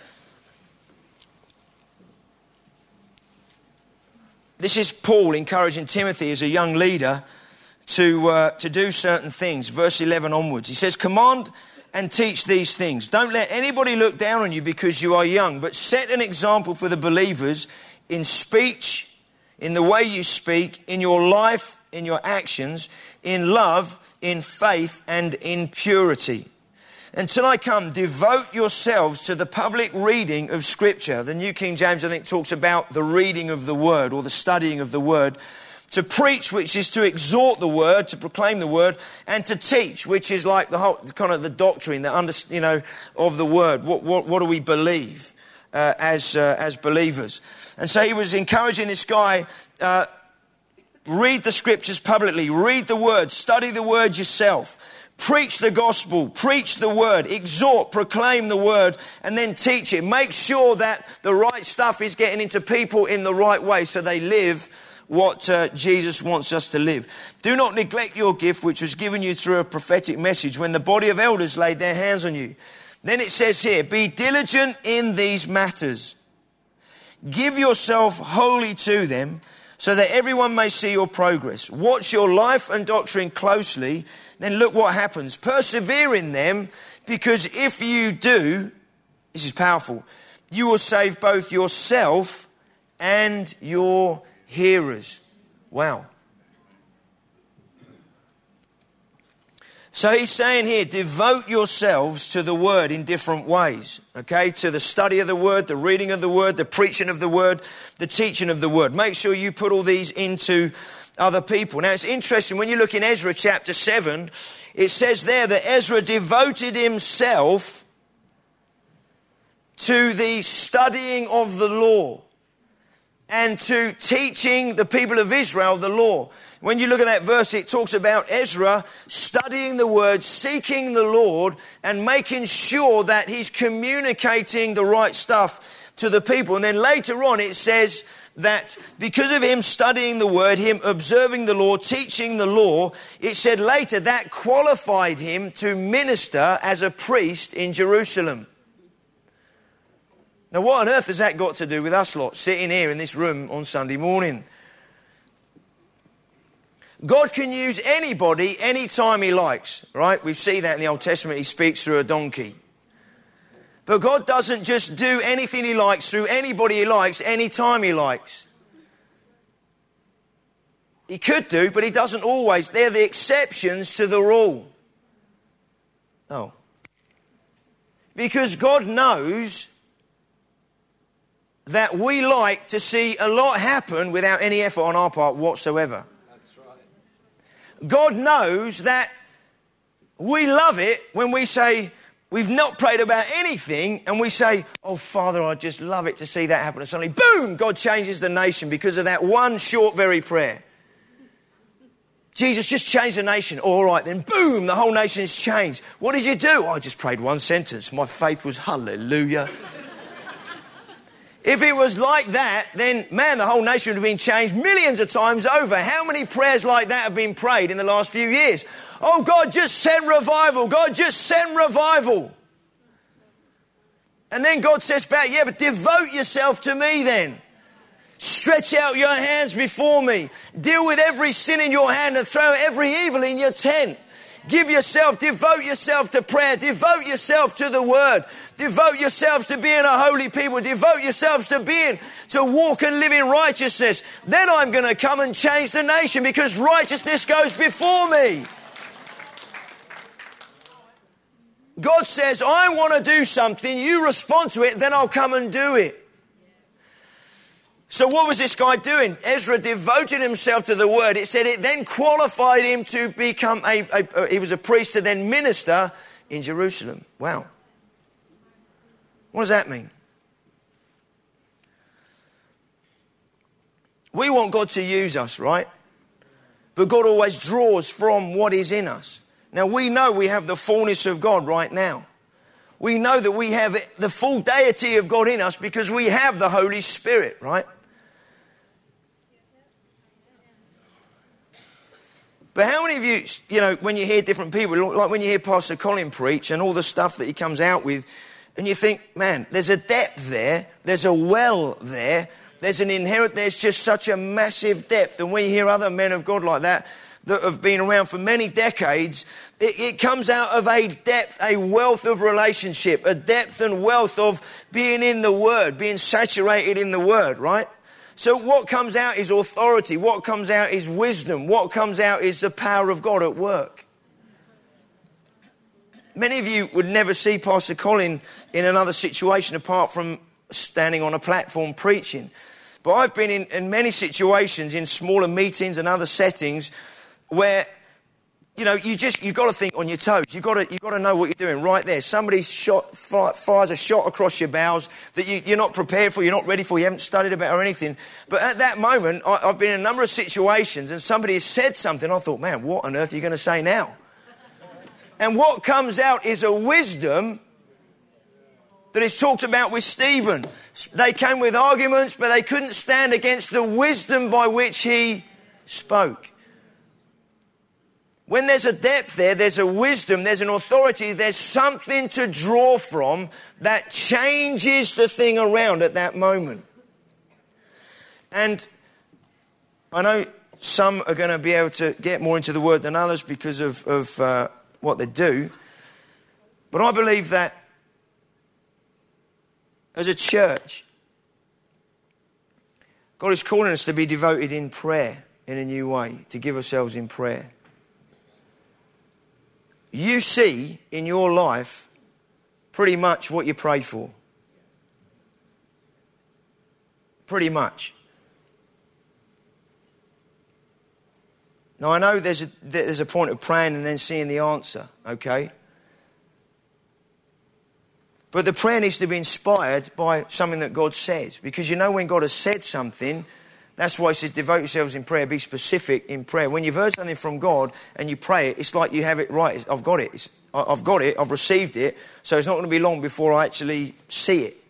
This is Paul encouraging Timothy as a young leader to uh, to do certain things. Verse eleven onwards. He says, command and teach these things. Don't let anybody look down on you because you are young, but set an example for the believers in speech, in the way you speak, in your life, in your actions, in love, in faith, and in purity. Until I come, devote yourselves to the public reading of Scripture. The New King James, I think, talks about the reading of the Word or the studying of the Word. To preach, which is to exhort the Word, to proclaim the Word, and to teach, which is like the whole kind of the doctrine, the under, you know, of the Word. What what, what do we believe uh, as uh, as believers? And so he was encouraging this guy. Uh, read the Scriptures publicly. Read the Word. Study the Word yourself. Preach the gospel, preach the word, exhort, proclaim the word, and then teach it. Make sure that the right stuff is getting into people in the right way so they live what uh, Jesus wants us to live. Do not neglect your gift, which was given you through a prophetic message when the body of elders laid their hands on you. Then it says here, be diligent in these matters. Give yourself wholly to them so that everyone may see your progress. Watch your life and doctrine closely. Then look what happens. Persevere in them, because if you do, this is powerful, you will save both yourself and your hearers. Wow. So he's saying here, devote yourselves to the word in different ways. Okay, to the study of the word, the reading of the word, the preaching of the word, the teaching of the word. Make sure you put all these into other people. Now it's interesting, when you look in Ezra chapter seven, it says there that Ezra devoted himself to the studying of the law and to teaching the people of Israel the law. When you look at that verse, it talks about Ezra studying the word, seeking the Lord, and making sure that he's communicating the right stuff to the people. And then later on it says that because of him studying the word, him observing the law, teaching the law, it said later that qualified him to minister as a priest in Jerusalem. Now, what on earth has that got to do with us lot sitting here in this room on Sunday morning? God can use anybody anytime he likes, right? We see that in the Old Testament. He speaks through a donkey. But God doesn't just do anything he likes through anybody he likes anytime he likes. He could do, but he doesn't always. They're the exceptions to the rule. Oh. Because God knows that we like to see a lot happen without any effort on our part whatsoever. That's right. God knows that we love it when we say we've not prayed about anything and we say, oh, Father, I just love it to see that happen. And suddenly, boom, God changes the nation because of that one short, very prayer. Jesus just changed the nation. All right, then boom, the whole nation has changed. What did you do? Oh, I just prayed one sentence. My faith was hallelujah. If it was like that, then, man, the whole nation would have been changed millions of times over. How many prayers like that have been prayed in the last few years? Oh, God, just send revival. God, just send revival. And then God says back, yeah, but devote yourself to me then. Stretch out your hands before me. Deal with every sin in your hand and throw every evil in your tent. Give yourself, devote yourself to prayer. Devote yourself to the word. Devote yourselves to being a holy people. Devote yourselves to being, to walk and live in righteousness. Then I'm going to come and change the nation because righteousness goes before me. God says, I want to do something. You respond to it, then I'll come and do it. So what was this guy doing? Ezra devoted himself to the word. It said it then qualified him to become a, a, a he was a priest to then minister in Jerusalem. Wow. What does that mean? We want God to use us, right? But God always draws from what is in us. Now we know we have the fullness of God right now. We know that we have the full deity of God in us because we have the Holy Spirit, right? But how many of you, you know, when you hear different people, like when you hear Pastor Colin preach and all the stuff that he comes out with, and you think, man, there's a depth there, there's a well there, there's an inherent, there's just such a massive depth. And when you hear other men of God like that, that have been around for many decades, it, it comes out of a depth, a wealth of relationship, a depth and wealth of being in the Word, being saturated in the Word, right? So what comes out is authority. What comes out is wisdom. What comes out is the power of God at work. Many of you would never see Pastor Colin in another situation apart from standing on a platform preaching. But I've been in, in many situations, in smaller meetings and other settings, where, you know, you just, you've got to think on your toes. You've got to, you've got to know what you're doing right there. Somebody shot, fires a shot across your bows that you, you're not prepared for, you're not ready for, you haven't studied about or anything. But at that moment, I, I've been in a number of situations and somebody has said something. I thought, man, what on earth are you going to say now? And what comes out is a wisdom that is talked about with Stephen. They came with arguments, but they couldn't stand against the wisdom by which he spoke. When there's a depth there, there's a wisdom, there's an authority, there's something to draw from that changes the thing around at that moment. And I know some are going to be able to get more into the word than others because of, of uh, what they do. But I believe that as a church, God is calling us to be devoted in prayer in a new way, to give ourselves in prayer. You see in your life pretty much what you pray for. Pretty much. Now, I know there's a, there's a point of praying and then seeing the answer, okay? But the prayer needs to be inspired by something that God says. Because you know when God has said something, that's why he says devote yourselves in prayer, be specific in prayer. When you've heard something from God and you pray it, it's like you have it right. It's, I've got it. It's, I've got it. I've received it. So it's not going to be long before I actually see it.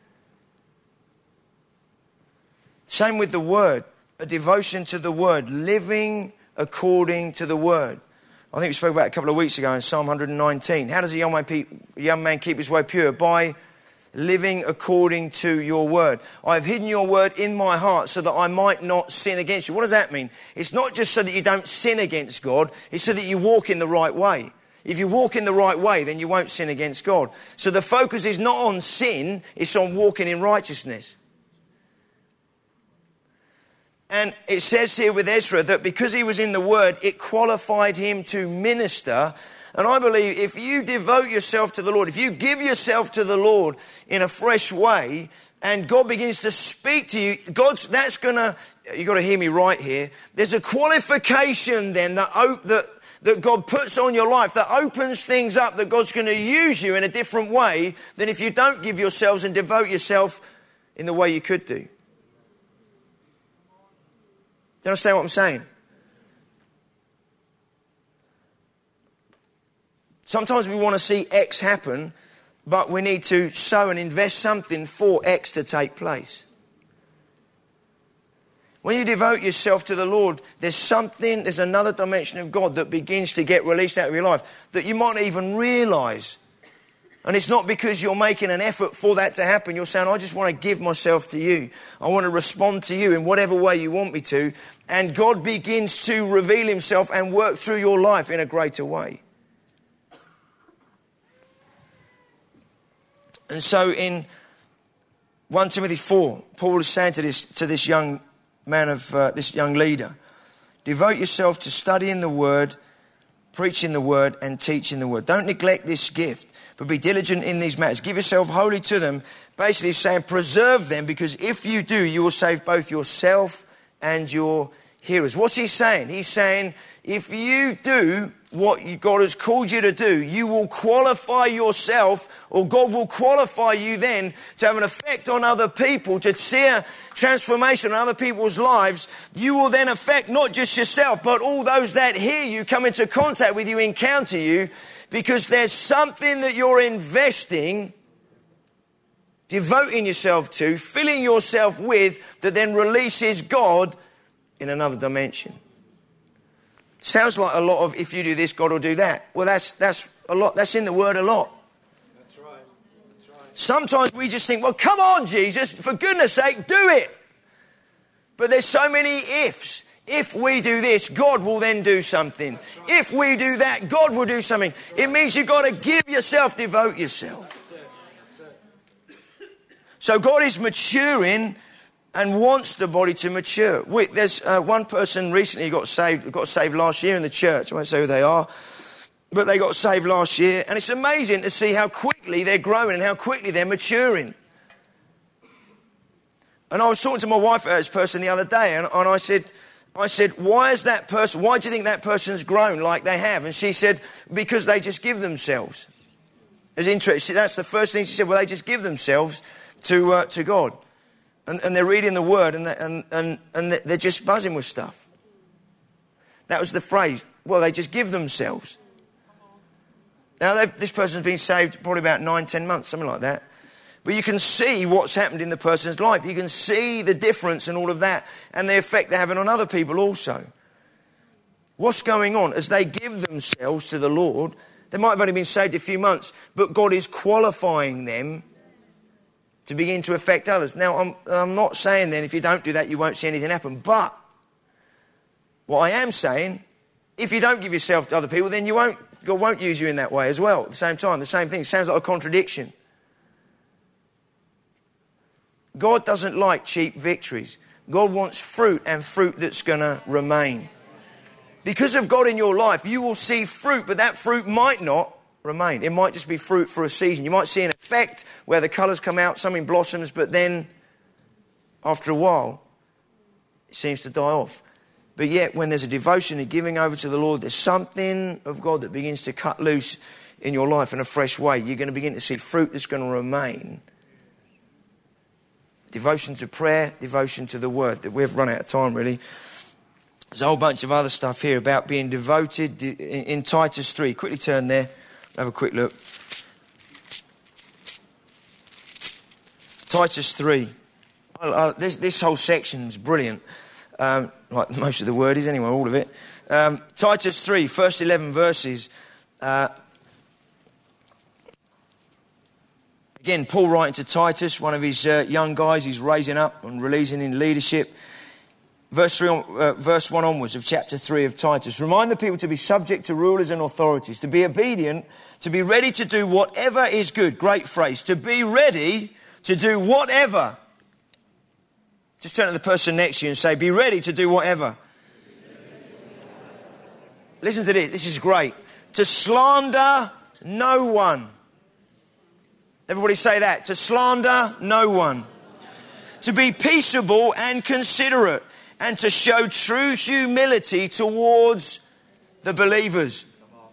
Same with the Word. A devotion to the Word. Living according to the Word. I think we spoke about it a couple of weeks ago in Psalm one nineteen. How does a young man, pe- young man keep his way pure? By living according to your word. I've hidden your word in my heart so that I might not sin against you. What does that mean? It's not just so that you don't sin against God. It's so that you walk in the right way. If you walk in the right way, then you won't sin against God. So the focus is not on sin, it's on walking in righteousness. And it says here with Ezra that because he was in the Word, it qualified him to minister. And I believe if you devote yourself to the Lord, if you give yourself to the Lord in a fresh way, and God begins to speak to you, God's, that's going to, you've got to hear me right here, there's a qualification then that, that, that God puts on your life that opens things up, that God's going to use you in a different way than if you don't give yourselves and devote yourself in the way you could do. Do you understand what I'm saying? Sometimes we want to see X happen, but we need to sow and invest something for X to take place. When you devote yourself to the Lord, there's something, there's another dimension of God that begins to get released out of your life that you might not even realise. And it's not because you're making an effort for that to happen. You're saying, I just want to give myself to you. I want to respond to you in whatever way you want me to. And God begins to reveal himself and work through your life in a greater way. And so in First Timothy four, Paul is saying to this, to this young man of, uh, this young leader, devote yourself to studying the word, preaching the word and teaching the word. Don't neglect this gift, but be diligent in these matters. Give yourself wholly to them. Basically saying preserve them, because if you do, you will save both yourself and your hearers. What's he saying? He's saying if you do what God has called you to do, you will qualify yourself, or God will qualify you then to have an effect on other people, to see a transformation in other people's lives. You will then affect not just yourself, but all those that hear you, come into contact with you, encounter you, because there's something that you're investing, devoting yourself to, filling yourself with, that then releases God in another dimension. Sounds like a lot of, if you do this, God will do that. Well, that's that's a lot. That's in the Word a lot. That's right. That's right. Sometimes we just think, well, come on, Jesus, for goodness sake, do it. But there's so many ifs. If we do this, God will then do something. Right. If we do that, God will do something. Right. It means you've got to give yourself, devote yourself. That's it. That's it. So God is maturing and wants the body to mature. We, there's uh, one person recently got saved, got saved last year in the church. I won't say who they are, but they got saved last year. And it's amazing to see how quickly they're growing and how quickly they're maturing. And I was talking to my wife about this person the other day, and, and I said, I said, why is that person, why do you think that person's grown like they have? And she said, because they just give themselves. It's interesting. That's the first thing she said. Well, they just give themselves to uh, to God. And, and they're reading the word and, and, and, and they're just buzzing with stuff. That was the phrase. Well, they just give themselves. Now, this person's been saved probably about nine, ten months, something like that. But you can see what's happened in the person's life. You can see the difference and all of that, and the effect they're having on other people also. What's going on? As they give themselves to the Lord, they might have only been saved a few months, but God is qualifying them to begin to affect others. Now, I'm, I'm not saying then if you don't do that, you won't see anything happen. But what I am saying, if you don't give yourself to other people, then you won't, God won't use you in that way as well. At the same time, the same thing. It sounds like a contradiction. God doesn't like cheap victories. God wants fruit, and fruit that's going to remain. Because of God in your life, you will see fruit, but that fruit might not remain. It might just be fruit for a season. You might see an effect where the colours come out, something blossoms, but then after a while, it seems to die off. But yet when there's a devotion and giving over to the Lord, there's something of God that begins to cut loose in your life in a fresh way. You're going to begin to see fruit that's going to remain. Devotion to prayer, devotion to the word. We've run out of time, really. There's a whole bunch of other stuff here about being devoted in Titus three. Quickly turn there. Have a quick look. Titus three. I, I, this, this whole section is brilliant. Um, like most of the word is anyway, all of it. Um, Titus three, first eleven verses. Uh, again, Paul writing to Titus, one of his uh, young guys he's raising up and releasing in leadership. Verse three, on, uh, verse one onwards of chapter three of Titus. Remind the people to be subject to rulers and authorities, to be obedient, to be ready to do whatever is good. Great phrase. To be ready to do whatever. Just turn to the person next to you and say, be ready to do whatever. Listen to this. This is great. To slander no one. Everybody say that. To slander no one. To be peaceable and considerate. And to show true humility towards the believers.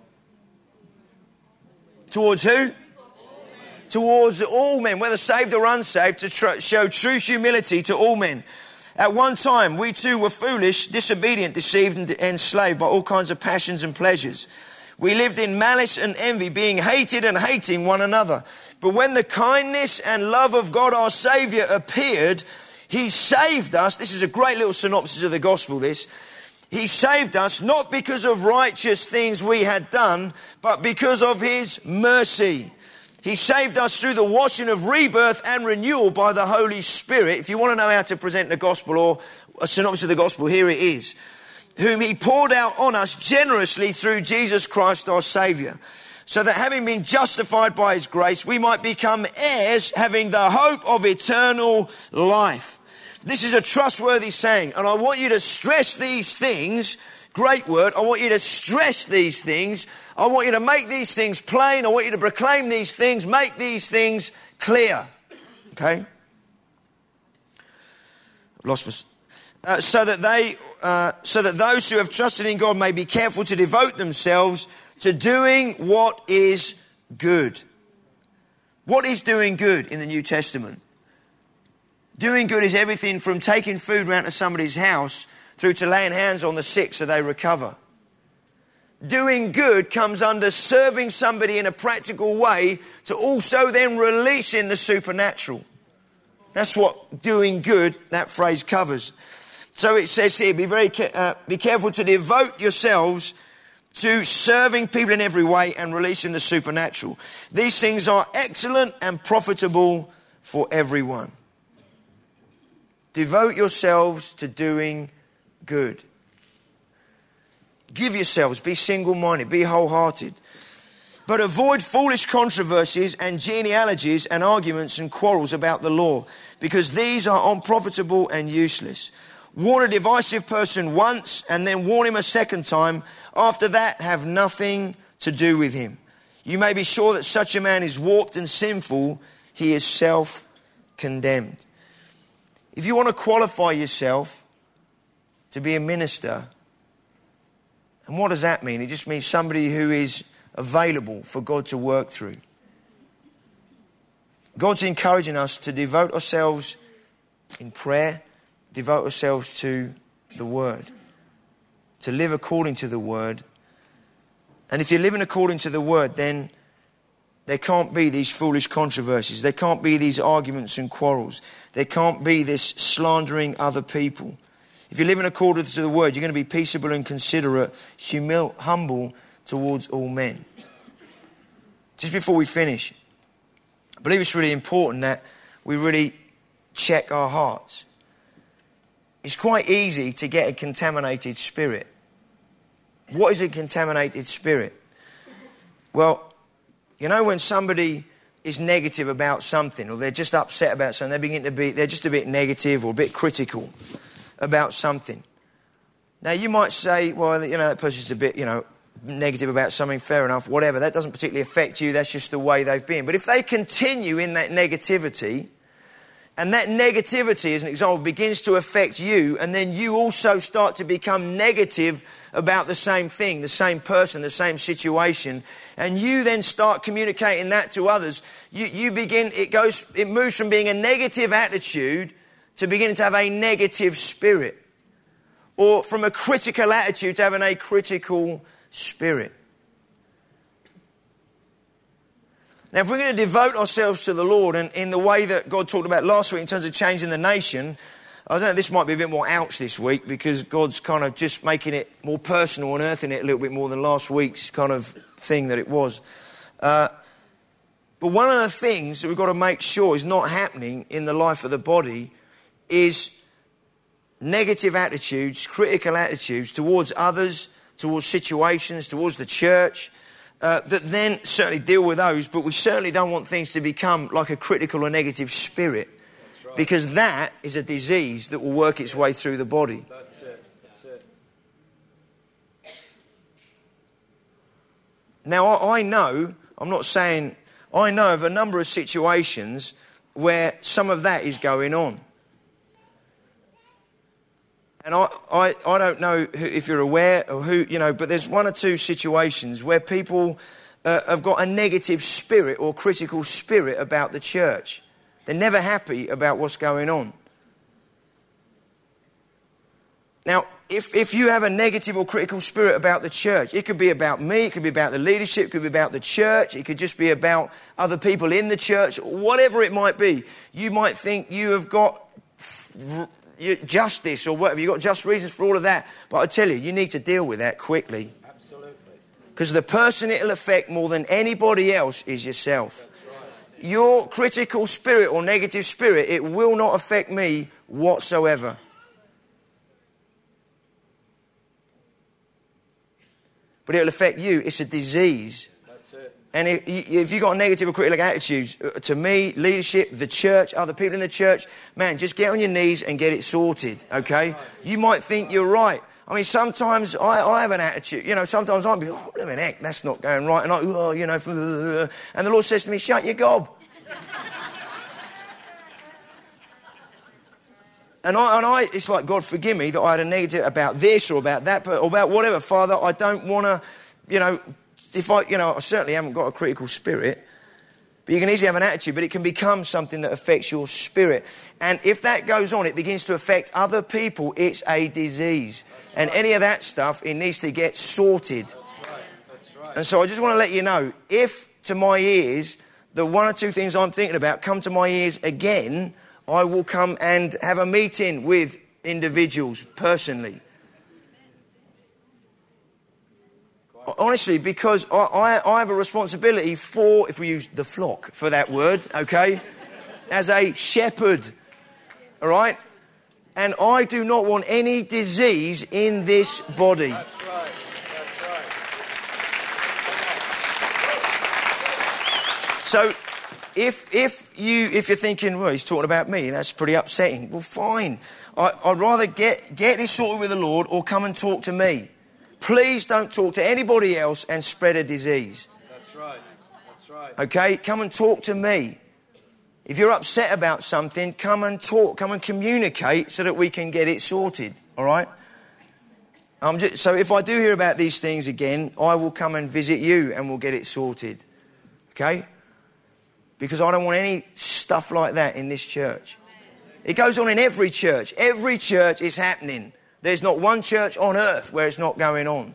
Towards who? Towards all men, whether saved or unsaved, to tr- show true humility to all men. At one time, we too were foolish, disobedient, deceived and enslaved by all kinds of passions and pleasures. We lived in malice and envy, being hated and hating one another. But when the kindness and love of God our Saviour appeared, He saved us. This is a great little synopsis of the gospel, this. He saved us not because of righteous things we had done, but because of His mercy. He saved us through the washing of rebirth and renewal by the Holy Spirit. If you want to know how to present the gospel or a synopsis of the gospel, here it is. Whom He poured out on us generously through Jesus Christ our Saviour. So that having been justified by His grace, we might become heirs, having the hope of eternal life. This is a trustworthy saying, and I want you to stress these things. Great word. I want you to stress these things. I want you to make these things plain. I want you to proclaim these things, make these things clear. Okay? I've lost my... Uh, so that they, uh, so that those who have trusted in God may be careful to devote themselves to doing what is good. What is doing good in the New Testament? Doing good is everything from taking food round to somebody's house through to laying hands on the sick so they recover. Doing good comes under serving somebody in a practical way to also then release in the supernatural. That's what doing good, that phrase covers. So it says here, be very uh, be careful to devote yourselves to serving people in every way and releasing the supernatural. These things are excellent and profitable for everyone. Devote yourselves to doing good. Give yourselves, be single-minded, be wholehearted. But avoid foolish controversies and genealogies and arguments and quarrels about the law, because these are unprofitable and useless. Warn a divisive person once and then warn him a second time. After that, have nothing to do with him. You may be sure that such a man is warped and sinful. He is self-condemned. If you want to qualify yourself to be a minister, and what does that mean? It just means somebody who is available for God to work through. God's encouraging us to devote ourselves in prayer, devote ourselves to the Word, to live according to the Word. And if you're living according to the Word, then there can't be these foolish controversies. There can't be these arguments and quarrels. There can't be this slandering other people. If you're living according to the Word, you're going to be peaceable and considerate, humil- humble towards all men. Just before we finish, I believe it's really important that we really check our hearts. It's quite easy to get a contaminated spirit. What is a contaminated spirit? Well, you know when somebody is negative about something, or they're just upset about something, they begin to be, they're just a bit negative or a bit critical about something. Now you might say, well, you know, that person's a bit, you know, negative about something, fair enough, whatever. That doesn't particularly affect you, that's just the way they've been. But if they continue in that negativity, And that negativity, as an example, begins to affect you, and then you also start to become negative about the same thing, the same person, the same situation, and you then start communicating that to others. You, you begin, it goes, it moves from being a negative attitude to beginning to have a negative spirit, or from a critical attitude to having a critical spirit. Now, if we're going to devote ourselves to the Lord, and in the way that God talked about last week in terms of changing the nation, I don't know, this might be a bit more ouch this week because God's kind of just making it more personal and earthing it a little bit more than last week's kind of thing that it was. Uh, but one of the things that we've got to make sure is not happening in the life of the body is negative attitudes, critical attitudes towards others, towards situations, towards the church, Uh, that then certainly deal with those, but we certainly don't want things to become like a critical or negative spirit. That's right. Because that is a disease that will work its way through the body. That's it. That's it. Now, I, I know, I'm not saying, I know of a number of situations where some of that is going on. And I, I, I don't know who, if you're aware or who, you know, but there's one or two situations where people uh, have got a negative spirit or critical spirit about the church. They're never happy about what's going on. Now, if, if you have a negative or critical spirit about the church, it could be about me, it could be about the leadership, it could be about the church, it could just be about other people in the church, whatever it might be. You might think you have got justice or whatever, you've got just reasons for all of that. But I tell you, you need to deal with that quickly. Absolutely. Because the person it'll affect more than anybody else is yourself. Right. Your critical spirit or negative spirit, it will not affect me whatsoever. But it'll affect you. It's a disease. That's it. And if, if you've got a negative or critical attitude to me, leadership, the church, other people in the church, man, just get on your knees and get it sorted, okay? You might think you're right. I mean, sometimes I, I have an attitude, you know, sometimes I'm like, oh, blooming heck, that's not going right. And I, oh, you know, and the Lord says to me, shut your gob. And I, and I, it's like, God, forgive me that I had a negative about this or about that, or about whatever. Father, I don't want to, you know, if I, you know, I certainly haven't got a critical spirit, but you can easily have an attitude, but it can become something that affects your spirit. And if that goes on, it begins to affect other people. It's a disease. That's and right. Any of that stuff, it needs to get sorted. That's right. That's right. And so I just want to let you know, if to my ears, the one or two things I'm thinking about come to my ears again, I will come and have a meeting with individuals personally. Honestly, because I, I, I have a responsibility for, if we use the flock for that word, okay, as a shepherd, all right? And I do not want any disease in this body. That's right. That's right. So if if you if you're thinking, well, he's talking about me, that's pretty upsetting. Well, fine. I, I'd rather get get this sorted with the Lord or come and talk to me. Please don't talk to anybody else and spread a disease. That's right. That's right. Okay? Come and talk to me. If you're upset about something, come and talk. Come and communicate so that we can get it sorted. All right? I'm just, so if I do hear about these things again, I will come and visit you and we'll get it sorted. Okay? Because I don't want any stuff like that in this church. It goes on in every church. Every church is happening. There's not one church on earth where it's not going on.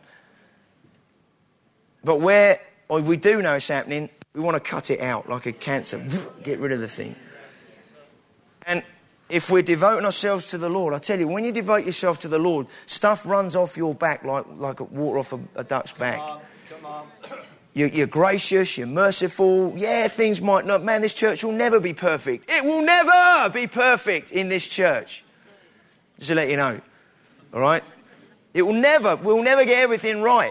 But where we do know it's happening, we want to cut it out like a cancer. Get rid of the thing. And if we're devoting ourselves to the Lord, I tell you, when you devote yourself to the Lord, stuff runs off your back like, like water off a, a duck's back. Come on, come on. You're, you're gracious, you're merciful. Yeah, things might not... Man, this church will never be perfect. It will never be perfect in this church. Just to let you know. All right? It will never, we'll never get everything right.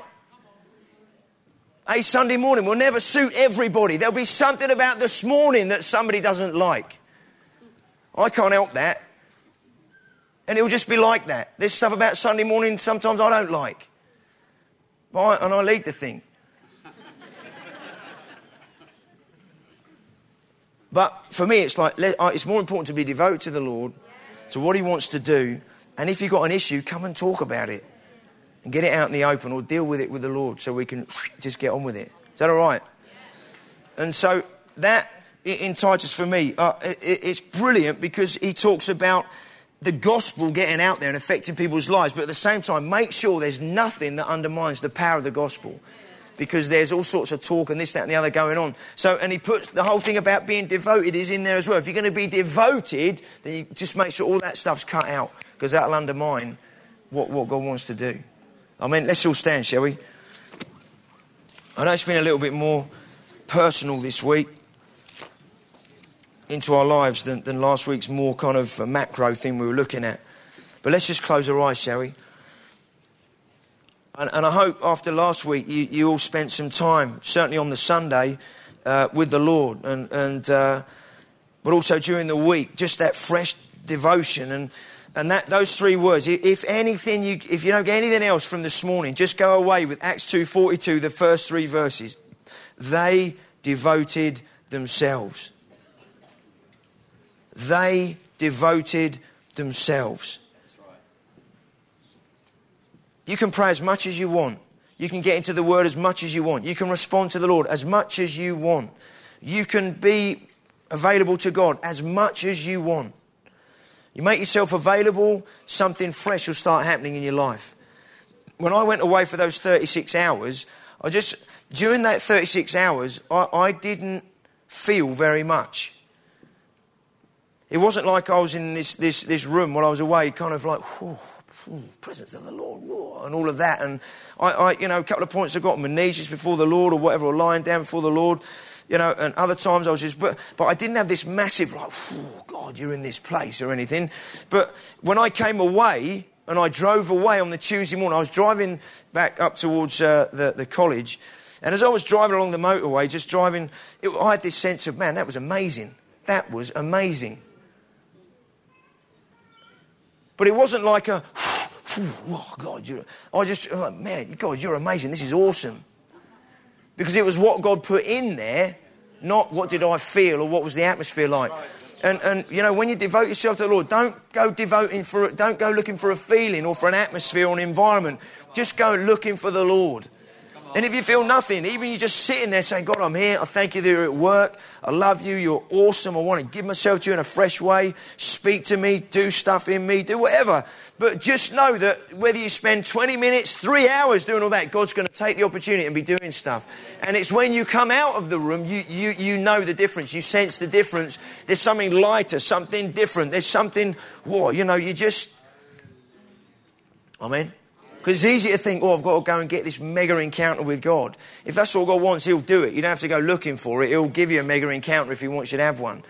A Sunday morning will never suit everybody. There'll be something about this morning that somebody doesn't like. I can't help that. And it will just be like that. There's stuff about Sunday morning sometimes I don't like. But I, and I lead the thing. But for me, it's like, it's more important to be devoted to the Lord, to what he wants to do. And if you've got an issue, come and talk about it and get it out in the open, or deal with it with the Lord so we can just get on with it. Is that all right? And so that in Titus for me, uh, it, it's brilliant because he talks about the gospel getting out there and affecting people's lives. But at the same time, make sure there's nothing that undermines the power of the gospel. Because there's all sorts of talk and this, that and the other going on. So, and he puts the whole thing about being devoted is in there as well. If you're going to be devoted, then you just make sure all that stuff's cut out. Because that'll undermine what, what God wants to do. I mean, let's all stand, shall we? I know it's been a little bit more personal this week into our lives than, than last week's more kind of a macro thing we were looking at. But let's just close our eyes, shall we? And, and I hope after last week you, you all spent some time, certainly on the Sunday, uh, with the Lord. And, and uh, but also during the week, just that fresh devotion. And, and that those three words, if anything, you, if you don't get anything else from this morning, just go away with Acts two forty-two, the first three verses. They devoted themselves. They devoted themselves. You can pray as much as you want. You can get into the Word as much as you want. You can respond to the Lord as much as you want. You can be available to God as much as you want. You make yourself available, something fresh will start happening in your life. When I went away for those thirty-six hours, I just, during that thirty-six hours, I, I didn't feel very much. It wasn't like I was in this, this, this room while I was away, kind of like, whew, Ooh, presence of the Lord, whoa, and all of that. And I, I, you know, a couple of points I got on my knees just before the Lord or whatever, or lying down before the Lord, you know, and other times I was just, but, but I didn't have this massive, like, oh, God, you're in this place or anything. But when I came away and I drove away on the Tuesday morning, I was driving back up towards uh, the, the college. And as I was driving along the motorway, just driving, it, I had this sense of, man, that was amazing. That was amazing. But it wasn't like a, oh, God, you're, I just, like, man, God, you're amazing. This is awesome. Because it was what God put in there, not what did I feel or what was the atmosphere like. And, and you know, when you devote yourself to the Lord, don't go devoting for, don't go looking for a feeling or for an atmosphere or an environment. Just go looking for the Lord. And if you feel nothing, even you just sitting there saying, God, I'm here. I thank you that you're at work. I love you. You're awesome. I want to give myself to you in a fresh way. Speak to me. Do stuff in me. Do whatever. But just know that whether you spend twenty minutes, three hours doing all that, God's going to take the opportunity and be doing stuff. And it's when you come out of the room, you, you, you know the difference. You sense the difference. There's something lighter, something different. There's something, whoa, you know, you just, amen. Because it's easy to think, oh, I've got to go and get this mega encounter with God. If that's what God wants, he'll do it. You don't have to go looking for it. He'll give you a mega encounter if he wants you to have one.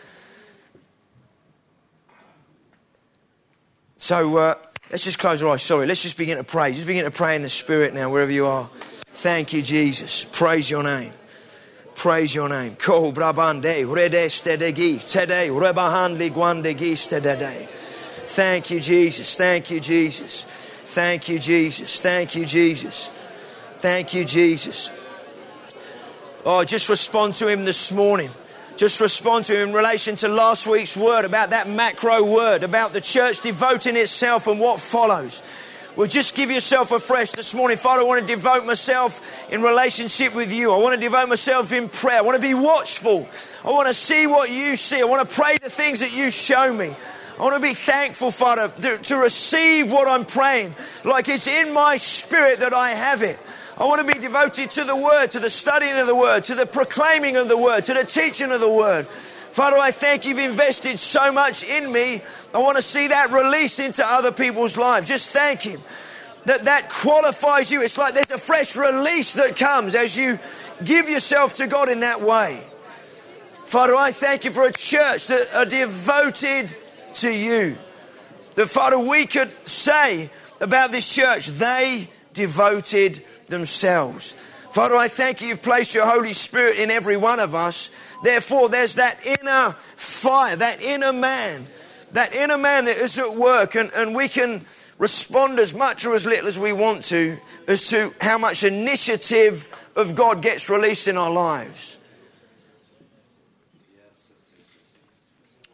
So uh, let's just close our eyes. Sorry, let's just begin to pray. Just begin to pray in the Spirit now, wherever you are. Thank you, Jesus. Praise your name. Praise your name. Ko brabande redestedegi tede rebahandi guandegi stedede. Thank you, Jesus. Thank you, Jesus. Thank you, Jesus. Thank you, Jesus. Thank you, Jesus. Oh, just respond to him this morning. Just respond to him in relation to last week's word, about that macro word, about the church devoting itself and what follows. Well, just give yourself afresh this morning. Father, I want to devote myself in relationship with you. I want to devote myself in prayer. I want to be watchful. I want to see what you see. I want to pray the things that you show me. I want to be thankful, Father, to, to receive what I'm praying, like it's in my spirit that I have it. I want to be devoted to the Word, to the studying of the Word, to the proclaiming of the Word, to the teaching of the Word. Father, I thank you've invested so much in me. I want to see that released into other people's lives. Just thank him that that qualifies you. It's like there's a fresh release that comes as you give yourself to God in that way. Father, I thank you for a church that are devoted to you. That, Father, we could say about this church, they devoted themselves. Father, I thank you, you've placed your Holy Spirit in every one of us. Therefore, there's that inner fire, that inner man, that inner man that is at work, and, and we can respond as much or as little as we want to as to how much initiative of God gets released in our lives.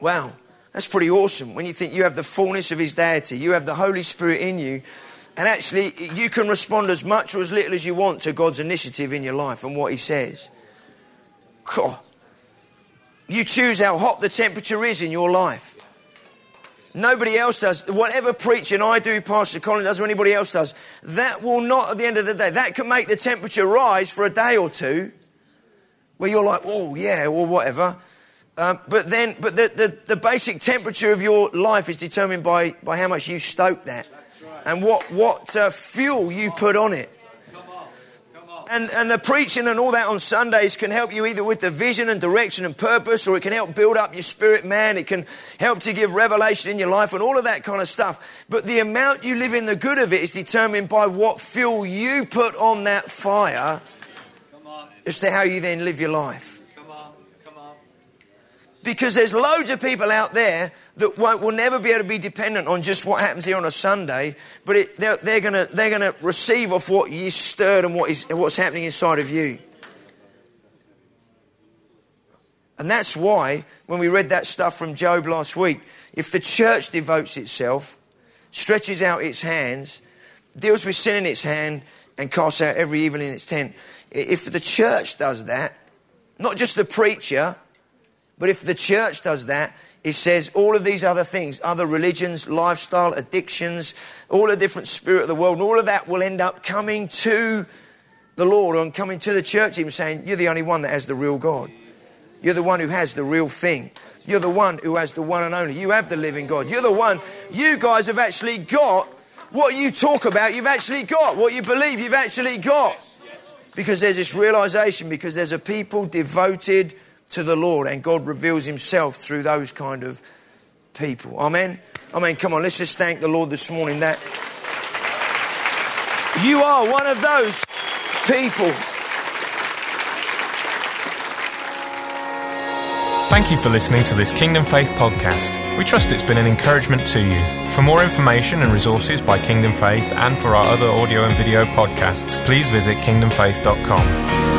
Wow, that's pretty awesome. When you think you have the fullness of his deity, you have the Holy Spirit in you, and actually you can respond as much or as little as you want to God's initiative in your life and what he says. God. You choose how hot the temperature is in your life. Nobody else does. Whatever preaching I do, Pastor Colin does, or anybody else does, that will not, at the end of the day, that can make the temperature rise for a day or two, where you're like, oh yeah, or whatever. Um, but then, but the, the, the basic temperature of your life is determined by, by how much you stoke that, right. and what what uh, fuel you put on it. And, and the preaching and all that on Sundays can help you either with the vision and direction and purpose, or it can help build up your spirit, man. It can help to give revelation in your life and all of that kind of stuff. But the amount you live in the good of it is determined by what fuel you put on that fire as to how you then live your life. Come on, come on. Because there's loads of people out there that won't, will never be able to be dependent on just what happens here on a Sunday, but it, they're, they're going to they're going to receive off what you stirred and what is what's happening inside of you. And that's why when we read that stuff from Job last week, if the church devotes itself, stretches out its hands, deals with sin in its hand, and casts out every evil in its tent, if the church does that, not just the preacher, but if the church does that, it says all of these other things, other religions, lifestyle, addictions, all the different spirit of the world, and all of that will end up coming to the Lord and coming to the church, even saying, you're the only one that has the real God. You're the one who has the real thing. You're the one who has the one and only. You have the living God. You're the one. You guys have actually got what you talk about. You've actually got what you believe. You've actually got. Because there's this realization, because there's a people devoted to the Lord, and God reveals himself through those kind of people. Amen? Amen. Come on, let's just thank the Lord this morning that you are one of those people. Thank you for listening to this Kingdom Faith podcast. We trust it's been an encouragement to you. For more information and resources by Kingdom Faith, and for our other audio and video podcasts, please visit kingdom faith dot com.